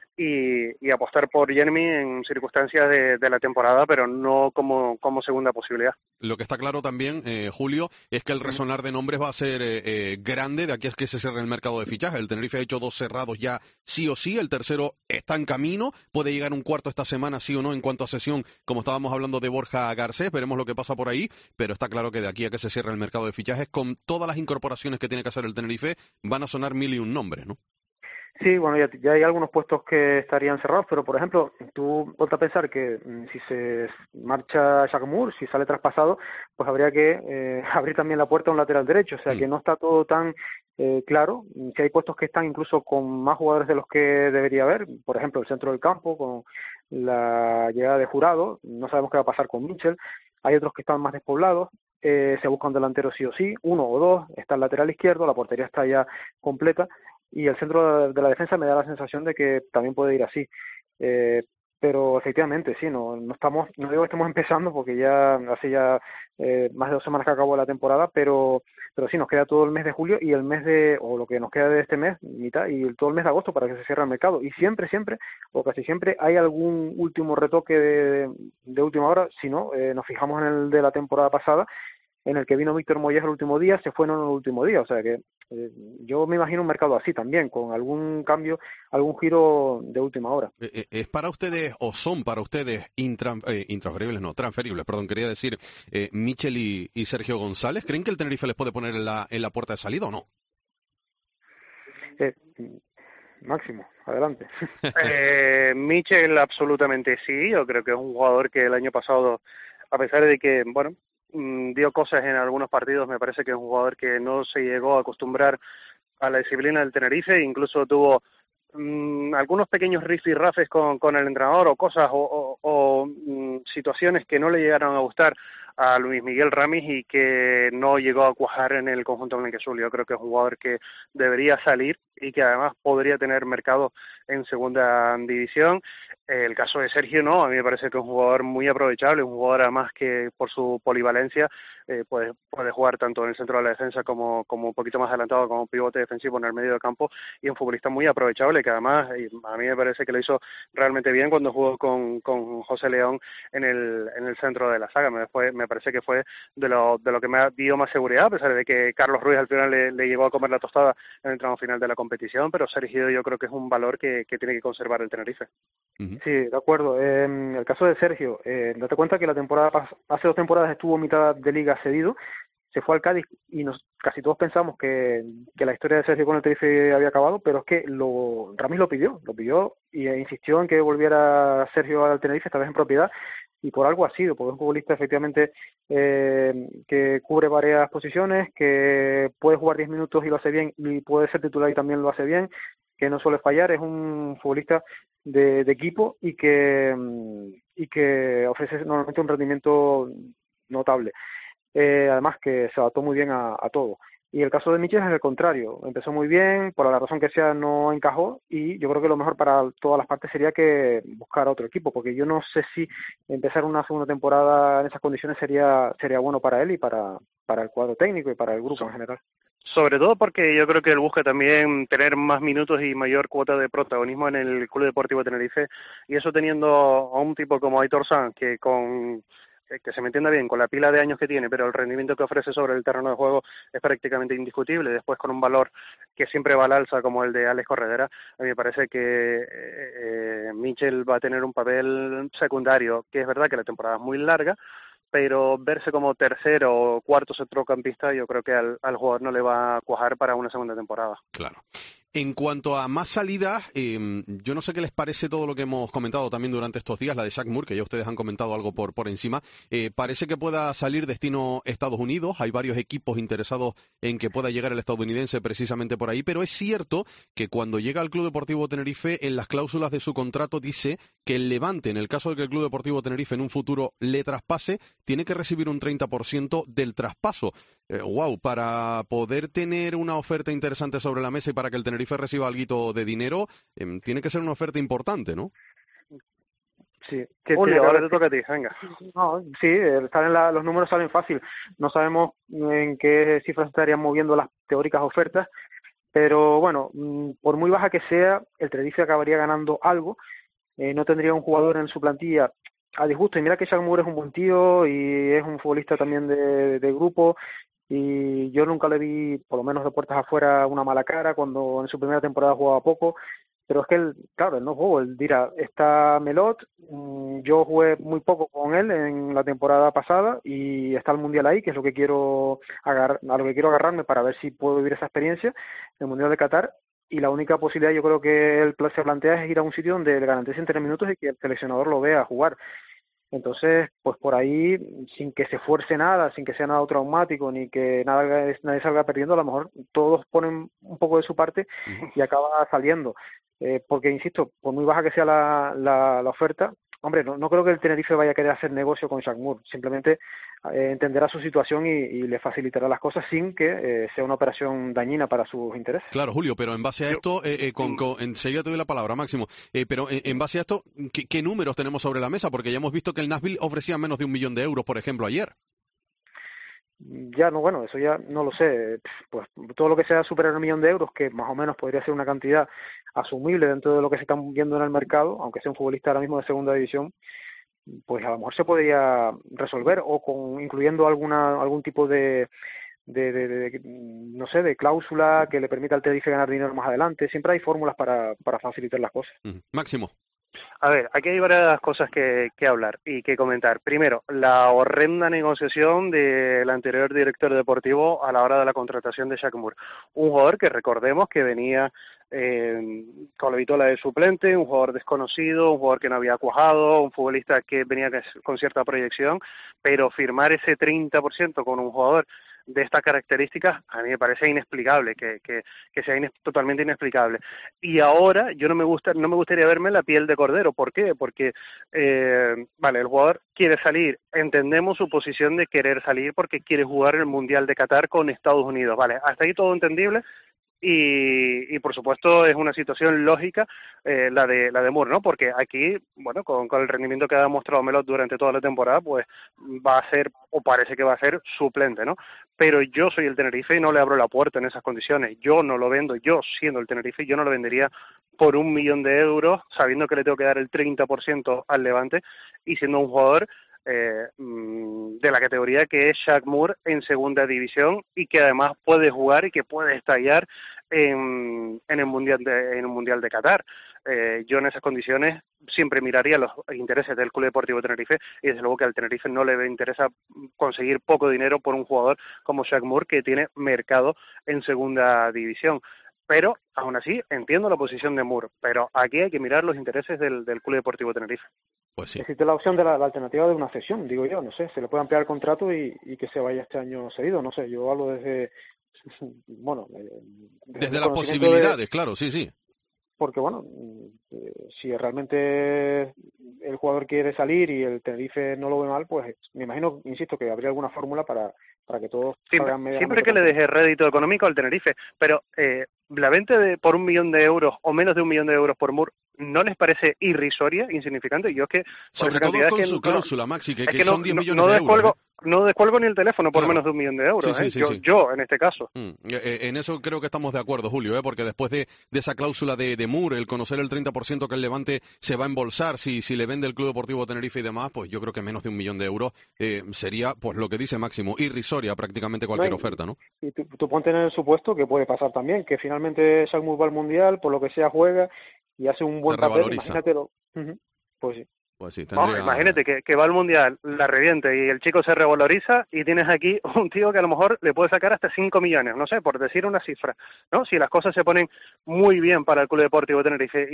y apostar por Jeremy en circunstancias de la temporada, pero no como segunda posibilidad. Lo que está claro también, Julio, es que el resonar de nombres va a ser grande de aquí a que se cierre el mercado de fichajes. El Tenerife ha hecho 2 cerrados ya sí o sí, el tercero está en camino, puede llegar un cuarto esta semana sí o no en cuanto a sesión, como estábamos hablando de Borja Garcés, veremos lo que pasa por ahí, pero está claro que de aquí a que se cierre el mercado de fichajes, con todas las incorporaciones que tiene que hacer el Tenerife, van a sonar 1001 nombres, ¿no? Sí, bueno, ya hay algunos puestos que estarían cerrados, pero por ejemplo, tú ponte a pensar que si se marcha Jacques Moore, si sale traspasado, pues habría que abrir también la puerta a un lateral derecho, o sea que no está todo tan claro, si hay puestos que están incluso con más jugadores de los que debería haber, por ejemplo el centro del campo, con la llegada de Jurado, no sabemos qué va a pasar con Mitchell, hay otros que están más despoblados, se busca un delantero sí o sí, 1 o 2, está el lateral izquierdo, la portería está ya completa, y el centro de la defensa me da la sensación de que también puede ir así. Pero efectivamente, sí, no digo que estemos empezando porque ya hace más de 2 semanas que acabó la temporada, pero sí, nos queda todo el mes de julio y o lo que nos queda de este mes, mitad, y todo el mes de agosto para que se cierre el mercado. Y siempre, o casi siempre, hay algún último retoque de última hora. Si no, nos fijamos en el de la temporada pasada, en el que vino Víctor Moyes el último día, se fue en el último día, o sea que yo me imagino un mercado así también, con algún cambio, algún giro de última hora. ¿Es para ustedes o son para ustedes transferibles, quería decir, Mitchell y Sergio González? ¿Creen que el Tenerife les puede poner en la puerta de salida o no? Máximo, adelante. Mitchell absolutamente sí, yo creo que es un jugador que el año pasado, a pesar de que, bueno, dio cosas en algunos partidos, me parece que es un jugador que no se llegó a acostumbrar a la disciplina del Tenerife, incluso tuvo algunos pequeños rifirrafes con el entrenador o cosas o situaciones que no le llegaron a gustar a Luis Miguel Ramis y que no llegó a cuajar en el conjunto blanquiazul. Yo creo que es un jugador que debería salir y que además podría tener mercado en segunda división. El caso de Sergio no, a mí me parece que es un jugador muy aprovechable, un jugador además que por su polivalencia puede jugar tanto en el centro de la defensa como un poquito más adelantado como pivote defensivo en el medio del campo, y un futbolista muy aprovechable que además a mí me parece que lo hizo realmente bien cuando jugó con José León en el centro de la saga. Me parece que fue de lo que me dio más seguridad, a pesar de que Carlos Ruiz al final le llevó a comer la tostada en el tramo final de la competición, pero Sergio yo creo que es un valor que tiene que conservar el Tenerife. Sí, de acuerdo. El caso de Sergio, date cuenta que hace 2 temporadas estuvo mitad de liga cedido, se fue al Cádiz y casi todos pensamos que la historia de Sergio con el Tenerife había acabado, pero es que Ramis lo pidió y insistió en que volviera Sergio al Tenerife, esta vez en propiedad, y por algo ha sido, porque es un futbolista efectivamente que cubre varias posiciones, que puede jugar 10 minutos y lo hace bien, y puede ser titular y también lo hace bien, que no suele fallar, es un futbolista de equipo y que ofrece normalmente un rendimiento notable. Además que se adaptó muy bien a todo. Y el caso de Michel es el contrario. Empezó muy bien, por la razón que sea no encajó, y yo creo que lo mejor para todas las partes sería que buscar otro equipo, porque yo no sé si empezar una segunda temporada en esas condiciones sería bueno para él y para el cuadro técnico y para el grupo en general. Sobre todo porque yo creo que él busca también tener más minutos y mayor cuota de protagonismo en el Club Deportivo Tenerife, y eso teniendo a un tipo como Aitor Sanz, que se me entienda bien, con la pila de años que tiene, pero el rendimiento que ofrece sobre el terreno de juego es prácticamente indiscutible, después con un valor que siempre va al alza como el de Alex Corredera, a mí me parece que Michel va a tener un papel secundario, que es verdad que la temporada es muy larga, pero verse como tercero o cuarto centrocampista yo creo que al jugador no le va a cuajar para una segunda temporada. Claro. En cuanto a más salidas, yo no sé qué les parece todo lo que hemos comentado también durante estos días, la de Shaq Moore, que ya ustedes han comentado algo por encima. Parece que pueda salir destino Estados Unidos, hay varios equipos interesados en que pueda llegar el estadounidense precisamente por ahí, pero es cierto que cuando llega al Club Deportivo Tenerife, en las cláusulas de su contrato dice que el Levante, en el caso de que el Club Deportivo Tenerife en un futuro le traspase, tiene que recibir un 30% del traspaso. Para poder tener una oferta interesante sobre la mesa y para que el Tenerife reciba algo de dinero, tiene que ser una oferta importante, ¿no? Sí. Julio, ahora te toca a ti, venga. No, sí, los números salen fácil. No sabemos en qué cifras estarían moviendo las teóricas ofertas, pero bueno, por muy baja que sea, el Tenerife acabaría ganando algo. No tendría un jugador en su plantilla a disgusto. Y mira que Shaq Moore es un buen tío y es un futbolista también de grupo, y yo nunca le vi, por lo menos de puertas afuera, una mala cara cuando en su primera temporada jugaba poco, pero es que él no jugó, él dirá, está Melot, yo jugué muy poco con él en la temporada pasada y está el Mundial ahí, que es lo que quiero agarrarme para ver si puedo vivir esa experiencia, el Mundial de Qatar, y la única posibilidad yo creo que él se plantea es ir a un sitio donde le garanticen 3 minutos y que el seleccionador lo vea jugar. Entonces, pues por ahí, sin que se fuerce nada, sin que sea nada traumático, ni que nadie salga perdiendo, a lo mejor todos ponen un poco de su parte y acaba saliendo. Porque, insisto, por muy baja que sea la oferta, hombre, no creo que el Tenerife vaya a querer hacer negocio con Shaq Moore. Simplemente entenderá su situación y le facilitará las cosas sin que sea una operación dañina para sus intereses. Claro, Julio, pero en base a esto, enseguida te doy la palabra, Máximo, pero en base a esto, ¿qué números tenemos sobre la mesa? Porque ya hemos visto que el Nashville ofrecía menos de 1 millón de euros, por ejemplo, ayer. Ya no, bueno, eso ya no lo sé. Pues todo lo que sea superar 1 millón de euros, que más o menos podría ser una cantidad asumible dentro de lo que se están viendo en el mercado, aunque sea un futbolista ahora mismo de segunda división, pues a lo mejor se podría resolver, o incluyendo algún tipo de no sé, de cláusula que le permita al Tenerife ganar dinero más adelante. Siempre hay fórmulas para facilitar las cosas. Máximo. A ver, aquí hay varias cosas que hablar y que comentar. Primero, la horrenda negociación del anterior director deportivo a la hora de la contratación de Shaq Moore. Un jugador que recordemos que venía con la vitola de suplente, un jugador desconocido, un jugador que no había cuajado, un futbolista que venía con cierta proyección, pero firmar ese 30% con un jugador de estas características a mí me parece inexplicable, que sea totalmente inexplicable. Y ahora yo no me gustaría verme en la piel de Cordero. ¿Por qué? Porque vale, el jugador quiere salir, entendemos su posición de querer salir porque quiere jugar el Mundial de Qatar con Estados Unidos, vale, hasta ahí todo entendible. Y por supuesto es una situación lógica la de Moore, ¿no? Porque aquí, bueno, con el rendimiento que ha demostrado Melot durante toda la temporada, pues va a ser, o parece que va a ser, suplente, ¿no? Pero yo soy el Tenerife y no le abro la puerta en esas condiciones. Yo no lo vendo, yo siendo el Tenerife, yo no lo vendería por 1 millón de euros, sabiendo que le tengo que dar el 30% al Levante y siendo un jugador de la categoría que es Shaq Moore en segunda división y que además puede jugar y que puede estallar en un mundial de Qatar. Yo en esas condiciones siempre miraría los intereses del Club Deportivo Tenerife y desde luego que al Tenerife no le interesa conseguir poco dinero por un jugador como Shaq Moore que tiene mercado en segunda división. Pero aún así entiendo la posición de Moore, pero aquí hay que mirar los intereses del Club Deportivo Tenerife. Pues sí. Existe la opción de la alternativa de una cesión, digo yo, no sé, se le puede ampliar el contrato y que se vaya este año cedido, no sé, yo hablo desde, bueno... desde las posibilidades, claro, sí. Porque bueno, si realmente el jugador quiere salir y el Tenerife no lo ve mal, pues me imagino, insisto, que habría alguna fórmula para para que todos salgan medianamente. Siempre que le deje rédito económico al Tenerife, pero la venta por 1 millón de euros o menos de 1 millón de euros por Moore, ¿no les parece irrisoria, insignificante? Yo es que... Sobre todo con su cláusula, Maxi, que son 10 millones de euros. No descuelgo ni el teléfono por menos de 1 millón de euros, sí. Yo, en este caso. En eso creo que estamos de acuerdo, Julio, porque después de esa cláusula de Moore, el conocer el 30% que el Levante se va a embolsar si le vende el Club Deportivo Tenerife y demás, pues yo creo que menos de 1 millón de euros sería, pues lo que dice Máximo, irrisoria prácticamente cualquier oferta, ¿no? Y tú ponte en el supuesto que puede pasar también, que finalmente Salmuz va al Mundial, por lo que sea juega y hace un buen papel, imagínatelo. Pues sí. Pues sí, tendría... imagínate que va al Mundial, la reviente y el chico se revaloriza y tienes aquí un tío que a lo mejor le puede sacar hasta 5 millones, no sé, por decir una cifra, ¿no? Si las cosas se ponen muy bien para el Club Deportivo Tenerife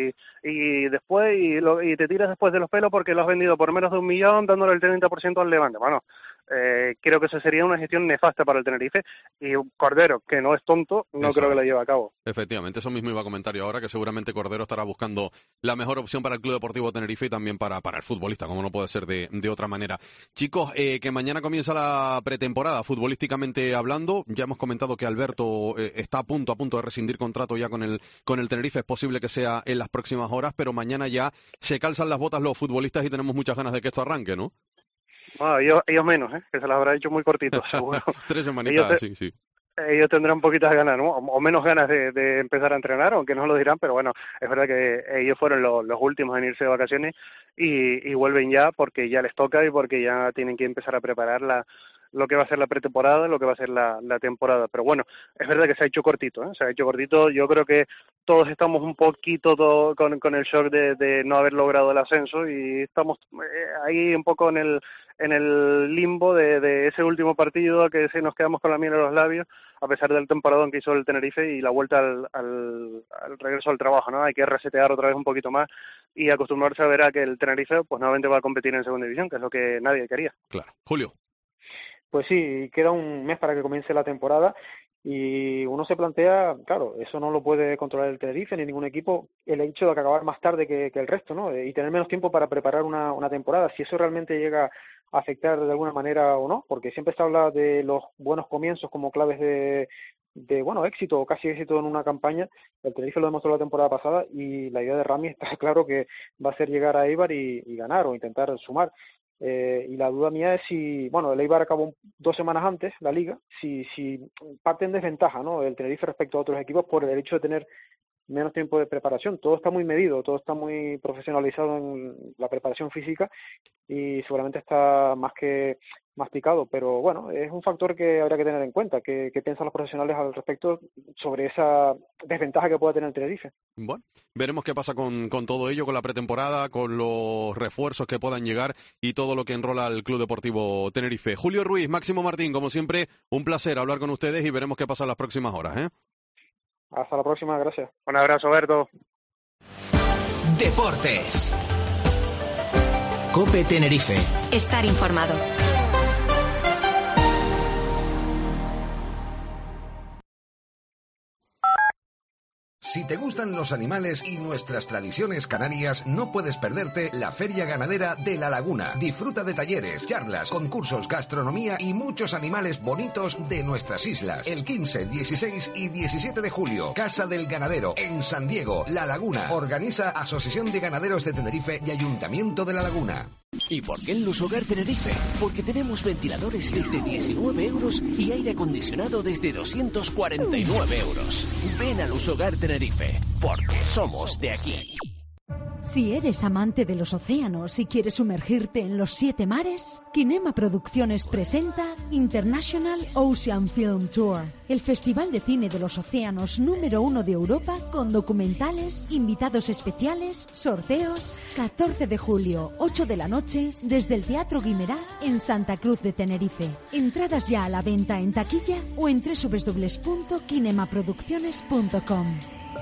y después y te tiras después de los pelos porque lo has vendido por menos de 1 millón dándole el 30% al Levante. Bueno, creo que eso sería una gestión nefasta para el Tenerife y Cordero, que no es tonto, no creo que la lleve a cabo. Efectivamente, eso mismo iba a comentar yo ahora, que seguramente Cordero estará buscando la mejor opción para el Club Deportivo Tenerife y también para el futbolista, como no puede ser de otra manera. Chicos, que mañana comienza la pretemporada, futbolísticamente hablando. Ya hemos comentado que Alberto está a punto de rescindir contrato ya con el Tenerife. Es posible que sea en las próximas horas, pero mañana ya se calzan las botas los futbolistas y tenemos muchas ganas de que esto arranque, ¿no? Bueno, ellos menos, que se las habrá hecho muy cortitos, seguro. 3 semanitas, sí. Ellos tendrán poquitas ganas, ¿no? O menos ganas de empezar a entrenar, aunque no lo dirán, pero bueno, es verdad que ellos fueron los últimos en irse de vacaciones y vuelven ya porque ya les toca y porque ya tienen que empezar a preparar lo que va a ser la pretemporada, lo que va a ser la temporada. Pero bueno, es verdad que se ha hecho cortito, se ha hecho cortito. Yo creo que todos estamos un poquito con el shock de no haber logrado el ascenso y estamos ahí un poco en el limbo de ese último partido que nos quedamos con la miel en los labios, a pesar del temporadón que hizo el Tenerife y la vuelta al regreso al trabajo, ¿no? Hay que resetear otra vez un poquito más y acostumbrarse a ver a que el Tenerife pues nuevamente va a competir en segunda división, que es lo que nadie quería. Claro. Julio. Pues sí, queda un mes para que comience la temporada y uno se plantea, claro, eso no lo puede controlar el Tenerife ni ningún equipo, el hecho de acabar más tarde que el resto, ¿no? Y tener menos tiempo para preparar una temporada, si eso realmente llega a afectar de alguna manera o no, porque siempre se habla de los buenos comienzos como claves de éxito o casi éxito en una campaña. El Tenerife lo demostró la temporada pasada y la idea de Rami está claro que va a ser llegar a Eibar y ganar o intentar sumar. Y la duda mía es si, el Eibar acabó 2 semanas antes la liga, si parte en desventaja, ¿no? El Tenerife respecto a otros equipos por el hecho de tener menos tiempo de preparación. Todo está muy medido, todo está muy profesionalizado en la preparación física y seguramente está más que masticado, pero bueno, es un factor que habría que tener en cuenta. ¿Qué piensan los profesionales al respecto sobre esa desventaja que pueda tener el Tenerife? Bueno, veremos qué pasa con todo ello, con la pretemporada, con los refuerzos que puedan llegar y todo lo que enrola el Club Deportivo Tenerife. Julio Ruiz, Máximo Martín, como siempre, un placer hablar con ustedes y veremos qué pasa en las próximas horas, Hasta la próxima, gracias. Un abrazo, Berto. Deportes. COPE Tenerife. Estar informado. Si te gustan los animales y nuestras tradiciones canarias, no puedes perderte la Feria Ganadera de La Laguna. Disfruta de talleres, charlas, concursos, gastronomía y muchos animales bonitos de nuestras islas. El 15, 16 y 17 de julio, Casa del Ganadero, en San Diego, La Laguna. Organiza Asociación de Ganaderos de Tenerife y Ayuntamiento de La Laguna. ¿Y por qué en Lusogar Tenerife? Porque tenemos ventiladores desde 19 euros y aire acondicionado desde 249 euros. Ven a Lusogar Tenerife, porque somos de aquí. Si eres amante de los océanos y quieres sumergirte en los 7 mares, Kinema Producciones presenta International Ocean Film Tour, el festival de cine de los océanos número 1 de Europa, con documentales, invitados especiales, sorteos. 14 de julio, 8 de la noche, desde el Teatro Guimerá en Santa Cruz de Tenerife. Entradas ya a la venta en taquilla o en www.kinemaproducciones.com.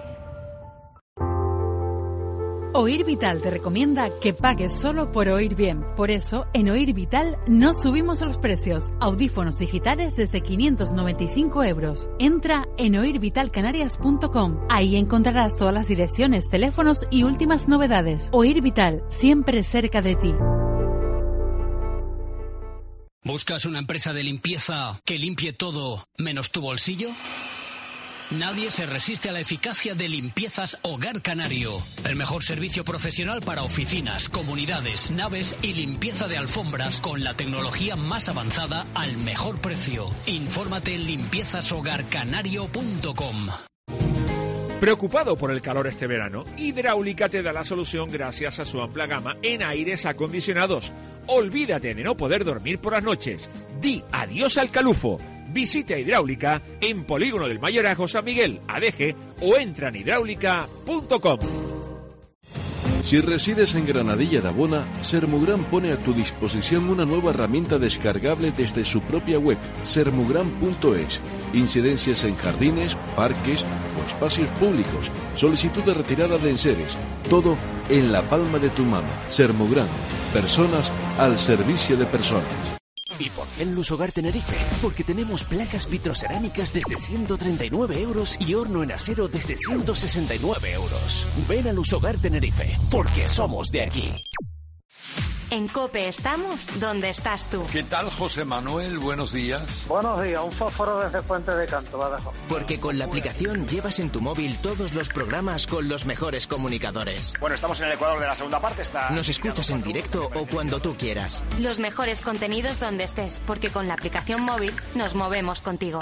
Oír Vital te recomienda que pagues solo por oír bien. Por eso, en Oír Vital no subimos los precios. Audífonos digitales desde 595 euros. Entra en oirvitalcanarias.com. Ahí encontrarás todas las direcciones, teléfonos y últimas novedades. Oír Vital, siempre cerca de ti. ¿Buscas una empresa de limpieza que limpie todo menos tu bolsillo? Nadie se resiste a la eficacia de Limpiezas Hogar Canario. El mejor servicio profesional para oficinas, comunidades, naves y limpieza de alfombras con la tecnología más avanzada al mejor precio. Infórmate en limpiezashogarcanario.com. ¿Preocupado por el calor este verano? Hidráulica te da la solución gracias a su amplia gama en aires acondicionados. Olvídate de no poder dormir por las noches. Di adiós al calufo. Visita Hidráulica en Polígono del Mayorazgo San Miguel, ADG, o entra en hidráulica.com. Si resides en Granadilla de Abona, Sermugran pone a tu disposición una nueva herramienta descargable desde su propia web, sermugran.es. Incidencias en jardines, parques o espacios públicos. Solicitud de retirada de enseres. Todo en la palma de tu mano. Sermugran. Personas al servicio de personas. ¿Y por qué en Lusogar Tenerife? Porque tenemos placas vitrocerámicas desde 139 euros y horno en acero desde 169 euros. Ven a Lusogar Tenerife, porque somos de aquí. En COPE estamos donde estás tú. ¿Qué tal, José Manuel? Buenos días. Buenos días, un fósforo desde Puente de Canto, Badajoz. Porque con la aplicación llevas en tu móvil todos los programas con los mejores comunicadores. Bueno, estamos en el Ecuador de la segunda parte. Nos escuchas en directo o cuando tú quieras. Los mejores contenidos donde estés, porque con la aplicación móvil nos movemos contigo.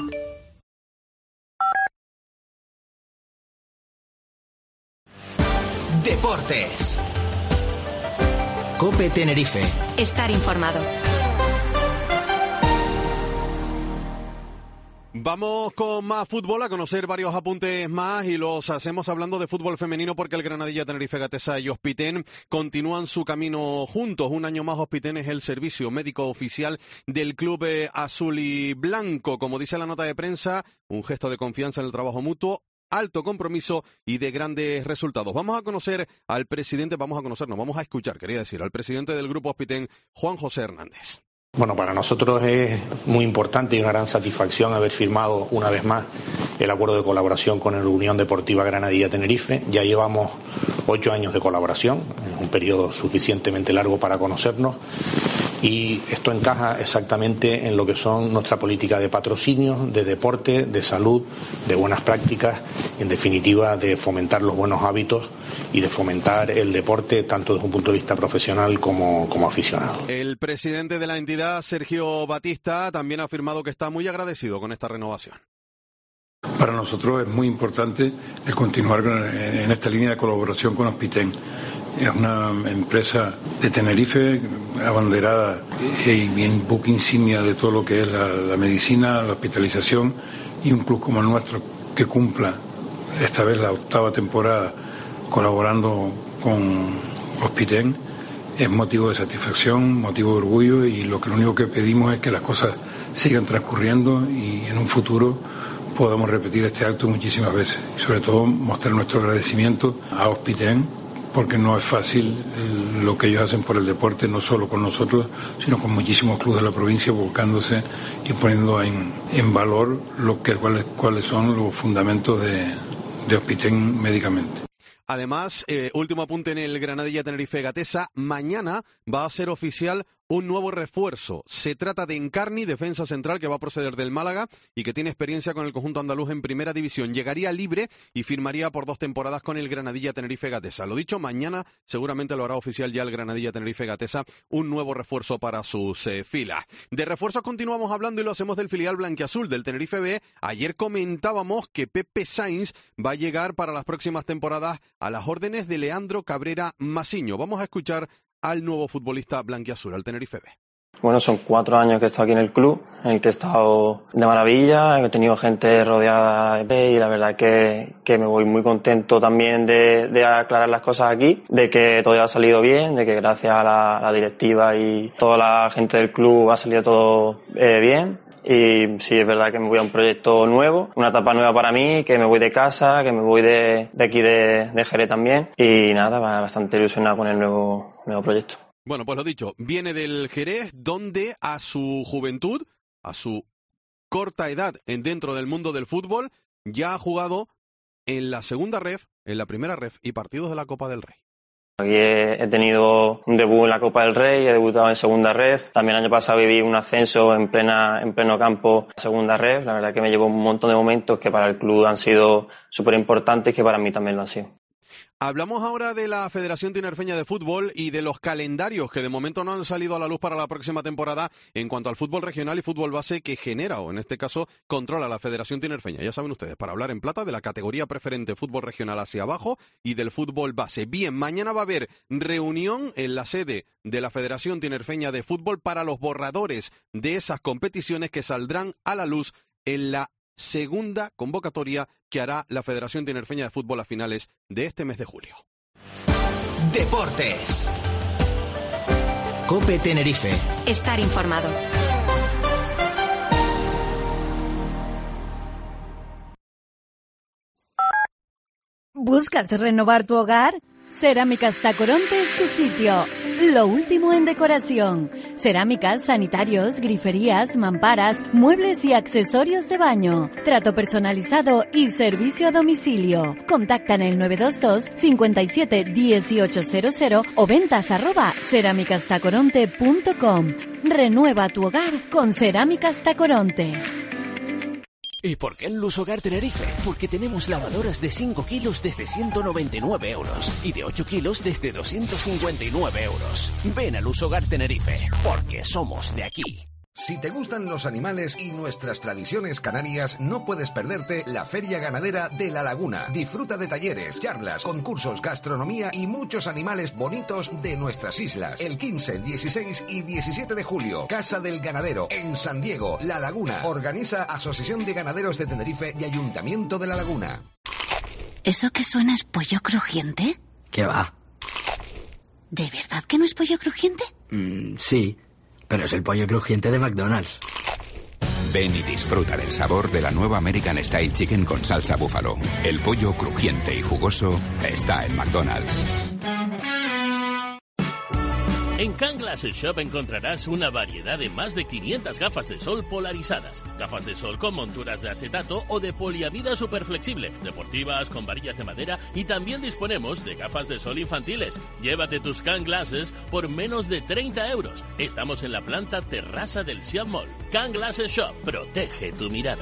Deportes. COPE Tenerife. Estar informado. Vamos con más fútbol, a conocer varios apuntes más, y los hacemos hablando de fútbol femenino porque el Granadilla Tenerife Gatesa y Hospitén continúan su camino juntos. Un año más Hospitén es el servicio médico oficial del club azul y blanco. Como dice la nota de prensa, un gesto de confianza en el trabajo mutuo, alto compromiso y de grandes resultados. Vamos a escuchar al presidente del grupo Hospitén, Juan José Hernández. Bueno, para nosotros es muy importante y una gran satisfacción haber firmado una vez más el acuerdo de colaboración con la Unión Deportiva Granadilla Tenerife. Ya llevamos 8 años de colaboración, un periodo suficientemente largo para conocernos, y esto encaja exactamente en lo que son nuestra política de patrocinio, de deporte, de salud, de buenas prácticas, en definitiva de fomentar los buenos hábitos y de fomentar el deporte tanto desde un punto de vista profesional como aficionado. El presidente de la entidad, Sergio Batista, también ha afirmado que está muy agradecido con esta renovación. Para nosotros es muy importante el continuar en esta línea de colaboración con Hospitén. Es una empresa de Tenerife abanderada y bien buque insignia de todo lo que es la medicina, la hospitalización, y un club como el nuestro que cumpla esta vez la 8ª temporada colaborando con Hospitén es motivo de satisfacción, motivo de orgullo, y lo único que pedimos es que las cosas sigan transcurriendo y en un futuro podamos repetir este acto muchísimas veces, y sobre todo mostrar nuestro agradecimiento a Hospitén, porque no es fácil lo que ellos hacen por el deporte, no solo con nosotros, sino con muchísimos clubes de la provincia, volcándose y poniendo en valor cuáles son los fundamentos de Hospitén médicamente. Además, último apunte en el Granadilla Tenerife Gatesa, mañana va a ser oficial un nuevo refuerzo. Se trata de Encarni, defensa central que va a proceder del Málaga y que tiene experiencia con el conjunto andaluz en primera división. Llegaría libre y firmaría por 2 temporadas con el Granadilla Tenerife Gatesa. Lo dicho, mañana seguramente lo hará oficial ya el Granadilla Tenerife Gatesa, un nuevo refuerzo para sus filas. De refuerzos continuamos hablando y lo hacemos del filial blanquiazul del Tenerife B. Ayer comentábamos que Pepe Sainz va a llegar para las próximas temporadas a las órdenes de Leandro Cabrera Masiño. Vamos a escuchar al nuevo futbolista blanquiazul, al Tenerife B. Bueno, son 4 años que he estado aquí en el club, en el que he estado de maravilla, he tenido gente rodeada de y la verdad que me voy muy contento también de aclarar las cosas aquí, de que todo ha salido bien, de que gracias a la directiva y toda la gente del club ha salido todo bien. Y sí, es verdad que me voy a un proyecto nuevo, una etapa nueva para mí, que me voy de casa, que me voy de aquí de Jerez también. Y nada, bastante ilusionado con el nuevo proyecto. Bueno, pues lo dicho, viene del Jerez, donde a su juventud, a su corta edad dentro del mundo del fútbol, ya ha jugado en la segunda ref, en la primera ref y partidos de la Copa del Rey. Aquí he tenido un debut en la Copa del Rey, he debutado en Segunda Ref. También el año pasado viví un ascenso en pleno campo a Segunda Ref. La verdad que me llevo un montón de momentos que para el club han sido súper importantes y que para mí también lo han sido. Hablamos ahora de la Federación Tinerfeña de Fútbol y de los calendarios que de momento no han salido a la luz para la próxima temporada en cuanto al fútbol regional y fútbol base que genera, o en este caso controla la Federación Tinerfeña. Ya saben ustedes, para hablar en plata de la categoría preferente fútbol regional hacia abajo y del fútbol base. Bien, mañana va a haber reunión en la sede de la Federación Tinerfeña de Fútbol para los borradores de esas competiciones que saldrán a la luz en la segunda convocatoria que hará la Federación Tinerfeña de Fútbol a finales de este mes de julio. Deportes. COPE Tenerife. Estar informado. ¿Buscas renovar tu hogar? Cerámicas Tacoronte es tu sitio. Lo último en decoración. Cerámicas, sanitarios, griferías, mamparas, muebles y accesorios de baño. Trato personalizado y servicio a domicilio. Contacta en el 922 57 1800 o ventas@cerámicastacoronte.com. Renueva tu hogar con Cerámicas Tacoronte. ¿Y por qué en Lusogar Tenerife? Porque tenemos lavadoras de 5 kilos desde 199 euros y de 8 kilos desde 259 euros. Ven a Lusogar Tenerife, porque somos de aquí. Si te gustan los animales y nuestras tradiciones canarias, no puedes perderte la Feria Ganadera de La Laguna. Disfruta de talleres, charlas, concursos, gastronomía y muchos animales bonitos de nuestras islas. El 15, 16 y 17 de julio, Casa del Ganadero, en San Diego, La Laguna. Organiza Asociación de Ganaderos de Tenerife y Ayuntamiento de La Laguna. ¿Eso que suena es pollo crujiente? ¿Qué va? ¿De verdad que no es pollo crujiente? Sí. Pero es el pollo crujiente de McDonald's. Ven y disfruta del sabor de la nueva American Style Chicken con salsa búfalo. El pollo crujiente y jugoso está en McDonald's. En Can Glasses Shop encontrarás una variedad de más de 500 gafas de sol polarizadas. Gafas de sol con monturas de acetato o de poliamida superflexible, deportivas, con varillas de madera, y también disponemos de gafas de sol infantiles. Llévate tus Can Glasses por menos de 30 euros. Estamos en la planta terraza del Siam Mall. Can Glasses Shop, protege tu mirada.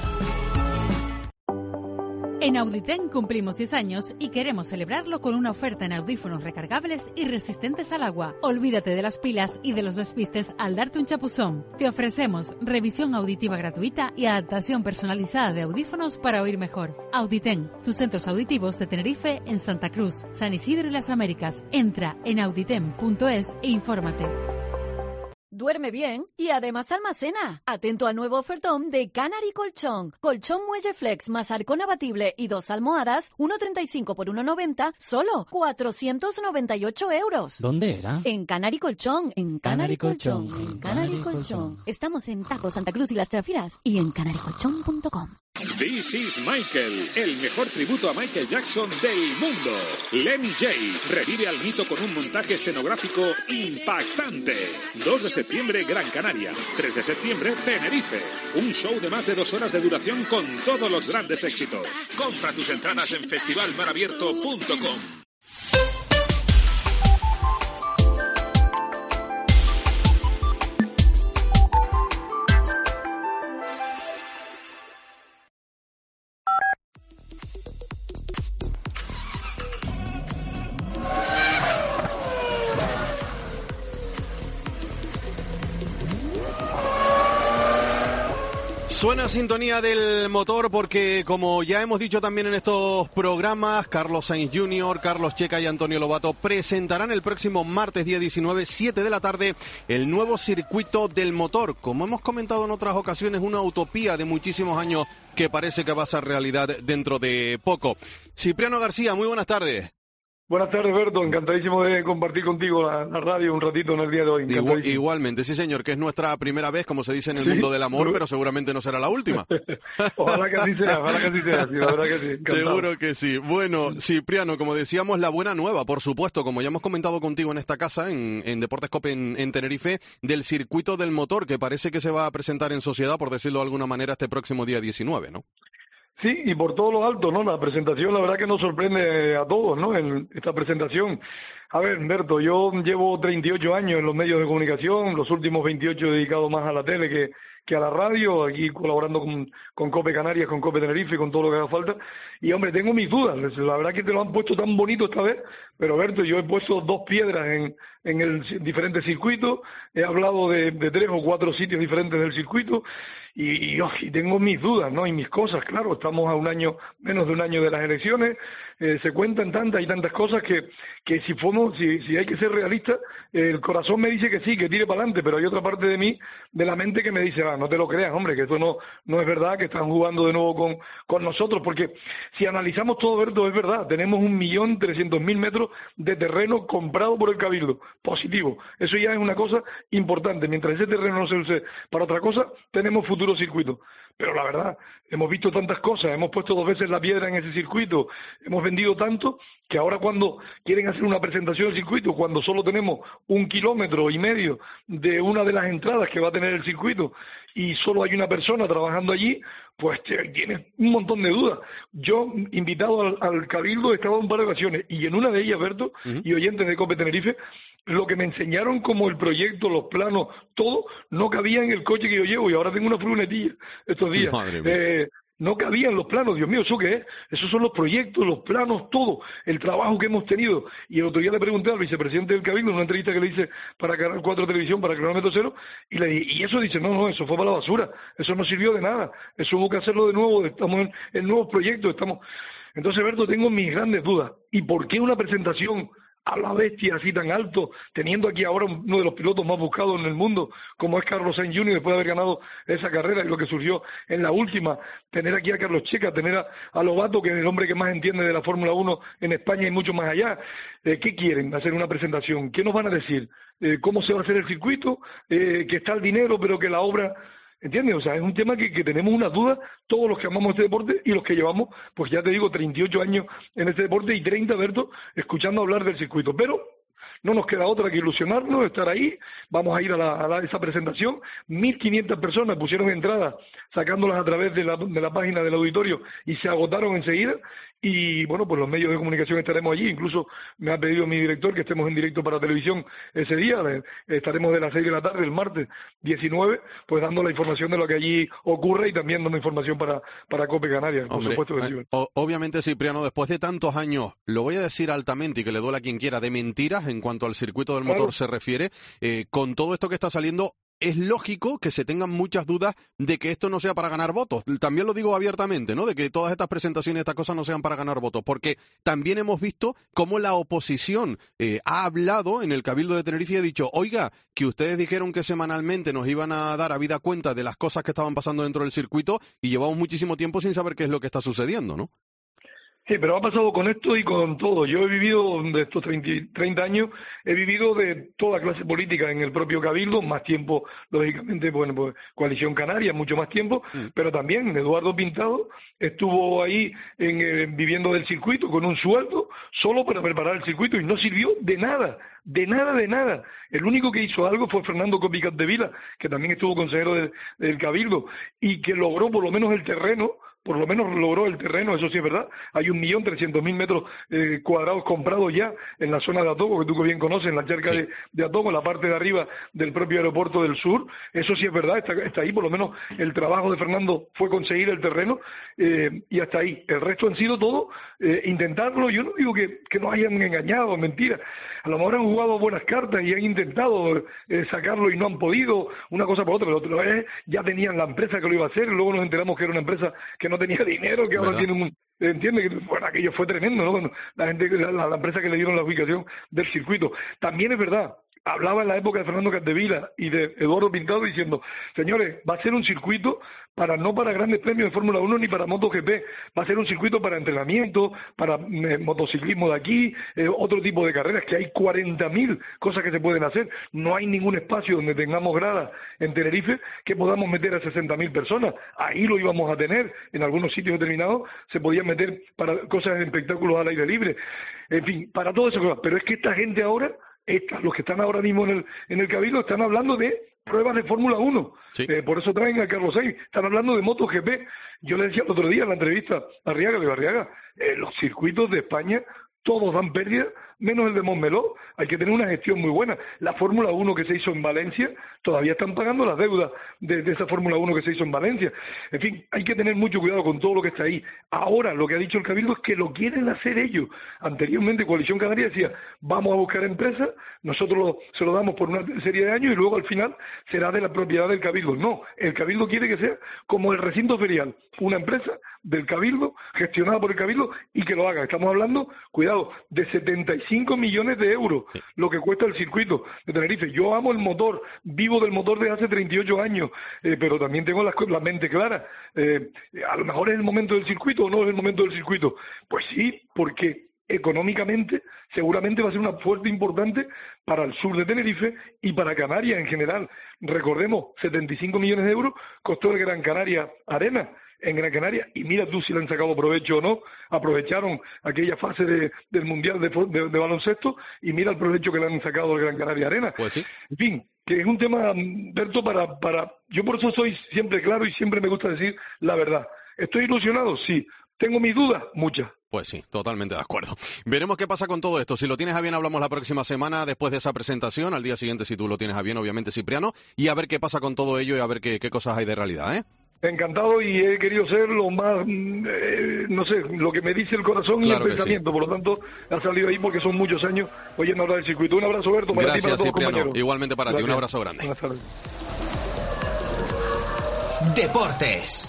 En Auditen cumplimos 10 años y queremos celebrarlo con una oferta en audífonos recargables y resistentes al agua. Olvídate de las pilas y de los despistes al darte un chapuzón. Te ofrecemos revisión auditiva gratuita y adaptación personalizada de audífonos para oír mejor. Auditen, tus centros auditivos de Tenerife en Santa Cruz, San Isidro y Las Américas. Entra en auditen.es e infórmate. Duerme bien y además almacena. Atento al nuevo ofertón de Canary Colchón. Colchón Muelle Flex más arcón abatible y 2 almohadas, 1,35 por 1,90, solo 498 euros. ¿Dónde era? En Canary Colchón, en Canary Colchón, Colchón. en Canary Colchón. Estamos en Tajo, Santa Cruz y Las Trafiras y en canarycolchón.com. This is Michael, el mejor tributo a Michael Jackson del mundo. Lenny J revive al mito con un montaje escenográfico impactante. 2 de septiembre, Gran Canaria. 3 de septiembre, Tenerife. Un show de más de 2 horas de duración con todos los grandes éxitos. Compra tus entradas en festivalmarabierto.com. Suena sintonía del motor porque, como ya hemos dicho también en estos programas, Carlos Sainz Jr., Carlos Checa y Antonio Lobato presentarán el próximo martes, día 19, 7 de la tarde, el nuevo circuito del motor. Como hemos comentado en otras ocasiones, una utopía de muchísimos años que parece que va a ser realidad dentro de poco. Cipriano García, muy buenas tardes. Buenas tardes, Berto. Encantadísimo de compartir contigo la radio un ratito en el día de hoy. Igualmente, sí, señor, que es nuestra primera vez, como se dice en el mundo del amor, pero seguramente no será la última. Ojalá que así sea, sí, la verdad que sí. Encantado. Seguro que sí. Bueno, Cipriano, como decíamos, la buena nueva, por supuesto, como ya hemos comentado contigo en esta casa, en Deportes COPE en Tenerife, del circuito del motor, que parece que se va a presentar en sociedad, por decirlo de alguna manera, este próximo día 19, ¿no? Sí, y por todo lo alto, ¿no? La presentación, la verdad que nos sorprende a todos, ¿no? Esta presentación. A ver, Humberto, yo llevo 38 años en los medios de comunicación, los últimos 28 dedicados más a la tele que a la radio, aquí colaborando con COPE Canarias, con COPE Tenerife, con todo lo que haga falta. Y, hombre, tengo mis dudas. La verdad que te lo han puesto tan bonito esta vez, pero, Humberto, yo he puesto 2 piedras en el diferentes circuitos, he hablado de 3 o 4 sitios diferentes del circuito, y tengo mis dudas, ¿no? Y mis cosas, claro, estamos a menos de un año de las elecciones, se cuentan tantas y tantas cosas que si hay que ser realista, el corazón me dice que sí, que tire para adelante, pero hay otra parte de mí, de la mente, que me dice, no te lo creas, hombre, que esto no es verdad, que están jugando de nuevo con nosotros, porque si analizamos todo, Berto, es verdad, tenemos 1.300.000 metros de terreno comprado por el Cabildo, positivo, eso ya es una cosa importante, mientras ese terreno no se use para otra cosa, tenemos futuro circuito. Pero la verdad, hemos visto tantas cosas, hemos puesto 2 veces la piedra en ese circuito, hemos vendido tanto, que ahora cuando quieren hacer una presentación del circuito, cuando solo tenemos 1,5 kilómetros de una de las entradas que va a tener el circuito, y solo hay una persona trabajando allí, pues tienes un montón de dudas. Yo, invitado al Cabildo, he estado en un par de ocasiones, y en una de ellas, Berto, y oyentes de COPE Tenerife, lo que me enseñaron como el proyecto, los planos, todo, no cabía en el coche que yo llevo, y ahora tengo una furgonetilla estos días. No cabían los planos, Dios mío, ¿eso qué es? Esos son los proyectos, los planos, todo, el trabajo que hemos tenido. Y el otro día le pregunté al vicepresidente del Cabildo, en una entrevista que le hice para Canal 4 Televisión, para Cronómetro Cero, y le dije, y eso dice, no, eso fue para la basura, eso no sirvió de nada, eso hubo que hacerlo de nuevo, estamos en nuevos proyectos, Entonces, Berto, tengo mis grandes dudas. ¿Y por qué una presentación a la bestia así tan alto, teniendo aquí ahora uno de los pilotos más buscados en el mundo, como es Carlos Sainz Jr., después de haber ganado esa carrera y lo que surgió en la última, tener aquí a Carlos Checa, tener a Lobato, que es el hombre que más entiende de la Fórmula 1 en España y mucho más allá? ¿Qué quieren? ¿Hacer una presentación? ¿Qué nos van a decir? ¿Cómo se va a hacer el circuito? Que está el dinero, pero que la obra... ¿Entiendes? O sea, es un tema que tenemos una duda todos los que amamos este deporte y los que llevamos, pues ya te digo, 38 años en este deporte y 30, Berto, escuchando hablar del circuito. Pero no nos queda otra que ilusionarnos, estar ahí. Vamos a ir a esa presentación. 1.500 personas pusieron entradas, sacándolas a través de la página del auditorio, y se agotaron enseguida. Y bueno, pues los medios de comunicación estaremos allí. Incluso me ha pedido mi director que estemos en directo para televisión ese día. Estaremos de las 6 de la tarde, el martes 19, pues dando la información de lo que allí ocurre y también dando información para COPE Canarias. Hombre, por supuesto que sí. Obviamente, Cipriano, después de tantos años, lo voy a decir altamente y que le duela a quien quiera, de mentiras en cuanto al circuito del motor se refiere, con todo esto que está saliendo, es lógico que se tengan muchas dudas de que esto no sea para ganar votos. También lo digo abiertamente, ¿no? De que todas estas presentaciones, estas cosas no sean para ganar votos, porque también hemos visto cómo la oposición ha hablado en el Cabildo de Tenerife y ha dicho, oiga, que ustedes dijeron que semanalmente nos iban a dar habida cuenta de las cosas que estaban pasando dentro del circuito y llevamos muchísimo tiempo sin saber qué es lo que está sucediendo, ¿no? Sí, pero ha pasado con esto y con todo. Yo he vivido de estos 30 años, he vivido de toda clase política en el propio Cabildo, más tiempo, lógicamente, bueno, pues Coalición Canaria, mucho más tiempo, pero también Eduardo Pintado estuvo ahí viviendo del circuito con un sueldo solo para preparar el circuito y no sirvió de nada. De nada. El único que hizo algo fue Fernando Copicas de Vila, que también estuvo consejero del Cabildo y que logró por lo menos el terreno, eso sí es verdad. Hay 1.300.000 metros cuadrados comprados ya en la zona de Atogo, que tú bien conoces, en la charca de Atogo, en la parte de arriba del propio aeropuerto del sur. Eso sí es verdad, está ahí. Por lo menos el trabajo de Fernando fue conseguir el terreno y hasta ahí. El resto han sido todo intentarlo. Yo no digo que nos hayan engañado, mentira. A lo mejor han jugado buenas cartas y han intentado sacarlo y no han podido, una cosa por otra, pero otra vez ya tenían la empresa que lo iba a hacer y luego nos enteramos que era una empresa que no tenía dinero, que ahora tiene entiende que bueno, aquello fue tremendo, ¿no? Bueno, la empresa que le dieron la ubicación del circuito. También es verdad, hablaba en la época de Fernando Capdevila y de Eduardo Pintado diciendo, señores, va a ser un circuito no para grandes premios de Fórmula 1 ni para MotoGP, va a ser un circuito para entrenamiento, para motociclismo de aquí, otro tipo de carreras, que hay 40.000 cosas que se pueden hacer. No hay ningún espacio donde tengamos gradas en Tenerife que podamos meter a 60.000 personas. Ahí lo íbamos a tener, en algunos sitios determinados se podían meter para cosas de espectáculos al aire libre. En fin, para todo eso. Pero es que esta gente ahora, los que están ahora mismo en el Cabildo, están hablando de pruebas de Fórmula 1. Sí. Por eso traen a Carlos Sainz. Están hablando de MotoGP. Yo le decía el otro día en la entrevista a Arriaga, los circuitos de España todos dan pérdida, menos el de Montmeló. Hay que tener una gestión muy buena. La Fórmula 1 que se hizo en Valencia, todavía están pagando las deudas de esa Fórmula 1 que se hizo en Valencia. En fin, hay que tener mucho cuidado con todo lo que está ahí. Ahora, lo que ha dicho el Cabildo es que lo quieren hacer ellos. Anteriormente, Coalición Canaria decía, vamos a buscar empresas, nosotros se lo damos por una serie de años y luego al final será de la propiedad del Cabildo. No, el Cabildo quiere que sea como el recinto ferial, una empresa del Cabildo, gestionada por el Cabildo, y que lo haga. Estamos hablando, cuidado, de 75 millones de euros, sí, lo que cuesta el circuito de Tenerife. Yo amo el motor, vivo del motor desde hace 38 años, pero también tengo la mente clara. A lo mejor es el momento del circuito o no es el momento del circuito. Pues sí, porque económicamente seguramente va a ser una fuerza importante para el sur de Tenerife y para Canarias en general. Recordemos, 75 millones de euros costó el Gran Canaria Arena en Gran Canaria, y mira tú si le han sacado provecho o no. Aprovecharon aquella fase del Mundial de baloncesto, y mira el provecho que le han sacado al Gran Canaria Arena. Pues sí. En fin, que es un tema, Berto, para yo por eso soy siempre claro y siempre me gusta decir la verdad. ¿Estoy ilusionado? Sí. ¿Tengo mis dudas? Muchas. Pues sí, totalmente de acuerdo. Veremos qué pasa con todo esto. Si lo tienes a bien, hablamos la próxima semana después de esa presentación, al día siguiente si tú lo tienes a bien, obviamente, Cipriano, y a ver qué pasa con todo ello y a ver qué cosas hay de realidad, ¿eh? Encantado, y he querido ser lo más, no sé, lo que me dice el corazón, claro, y el pensamiento. Sí. Por lo tanto, ha salido ahí porque son muchos años oyendo hablar del circuito. Un abrazo, Berto, para ti y para todos los compañeros. Igualmente para ti, un abrazo grande. Buenas tardes. Deportes.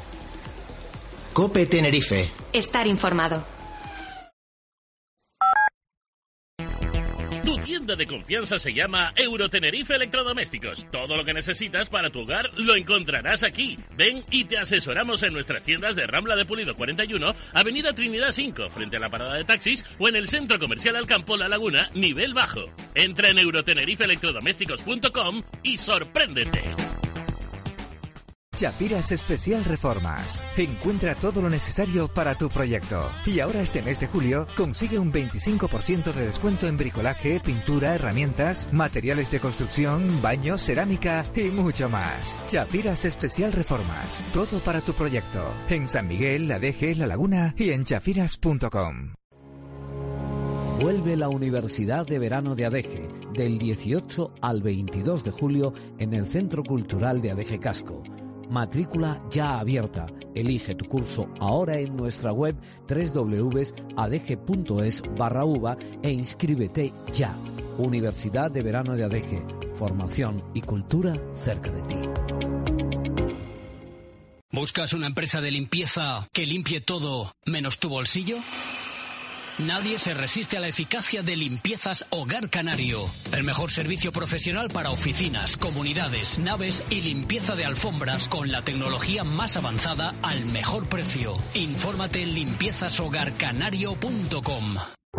COPE Tenerife. Estar informado. Tu tienda de confianza se llama Eurotenerife Electrodomésticos. Todo lo que necesitas para tu hogar lo encontrarás aquí. Ven y te asesoramos en nuestras tiendas de Rambla de Pulido 41, Avenida Trinidad 5, frente a la parada de taxis, o en el Centro Comercial Alcampo La Laguna, nivel bajo. Entra en eurotenerife-electrodomésticos.com y sorpréndete. Chapiras Especial Reformas. Encuentra todo lo necesario para tu proyecto. Y ahora este mes de julio consigue un 25% de descuento en bricolaje, pintura, herramientas, materiales de construcción, baños, cerámica y mucho más. Chapiras Especial Reformas. Todo para tu proyecto. En San Miguel, La Deje, La Laguna y en chapiras.com. Vuelve la Universidad de Verano de Adeje, del 18 al 22 de julio en el Centro Cultural de Adeje Casco. Matrícula ya abierta. Elige tu curso ahora en nuestra web www.adeje.es/uva e inscríbete ya. Universidad de Verano de Adeje. Formación y cultura cerca de ti. ¿Buscas una empresa de limpieza que limpie todo menos tu bolsillo? Nadie se resiste a la eficacia de Limpiezas Hogar Canario. El mejor servicio profesional para oficinas, comunidades, naves y limpieza de alfombras con la tecnología más avanzada al mejor precio. Infórmate en limpiezashogarcanario.com.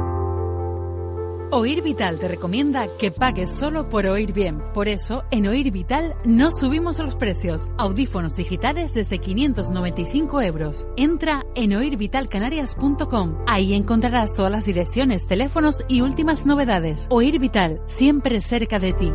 Oír Vital te recomienda que pagues solo por oír bien. Por eso, en Oír Vital no subimos los precios. Audífonos digitales desde 595 euros. Entra en oirvitalcanarias.com. Ahí encontrarás todas las direcciones, teléfonos y últimas novedades. Oír Vital, siempre cerca de ti.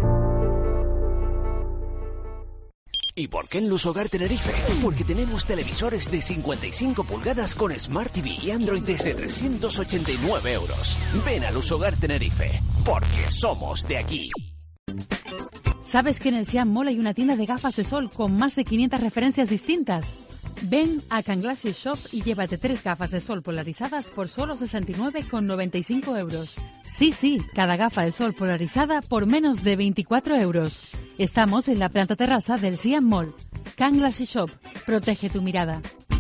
¿Y por qué en Luz Hogar Tenerife? Porque tenemos televisores de 55 pulgadas con Smart TV y Android desde 389 euros. Ven a Luz Hogar Tenerife, porque somos de aquí. ¿Sabes que en el Siam Mall hay una tienda de gafas de sol con más de 500 referencias distintas? Ven a Can Glasses Shop y llévate 3 gafas de sol polarizadas por solo 69,95 euros. Sí, cada gafa de sol polarizada por menos de 24 euros. Estamos en la planta terraza del Siam Mall. Can Glasses Shop. Protege tu mirada.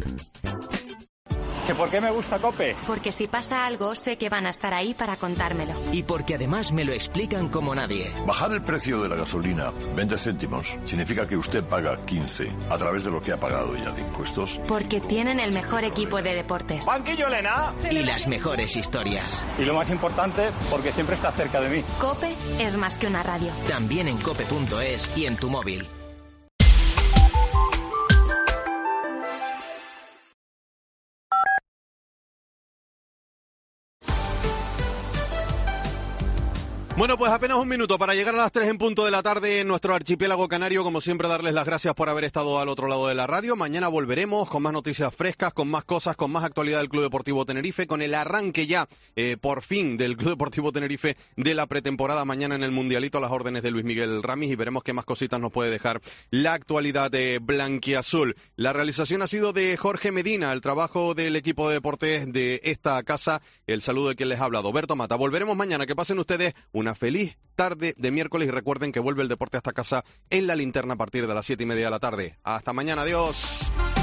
¿Que por qué me gusta COPE? Porque si pasa algo, sé que van a estar ahí para contármelo. Y porque además me lo explican como nadie. Bajar el precio de la gasolina 20 céntimos significa que usted paga 15 a través de lo que ha pagado ya de impuestos. Porque tienen el mejor equipo de deportes. ¡Banquillo, Elena! Y las mejores historias. Y lo más importante, porque siempre está cerca de mí. COPE es más que una radio. También en cope.es y en tu móvil. Bueno, pues apenas un minuto para llegar a las 3 en punto de la tarde en nuestro archipiélago canario. Como siempre, darles las gracias por haber estado al otro lado de la radio. Mañana volveremos con más noticias frescas, con más cosas, con más actualidad del Club Deportivo Tenerife, con el arranque ya, por fin, del Club Deportivo Tenerife de la pretemporada mañana en el Mundialito a las órdenes de Luis Miguel Ramis, y veremos qué más cositas nos puede dejar la actualidad de blanquiazul. La realización ha sido de Jorge Medina, el trabajo del equipo de deportes de esta casa, el saludo de quien les ha hablado, Berto Mata. Volveremos mañana. Que pasen ustedes una feliz tarde de miércoles y recuerden que vuelve el deporte a esta casa en La Linterna a partir de las 7:30 de la tarde. Hasta mañana, adiós.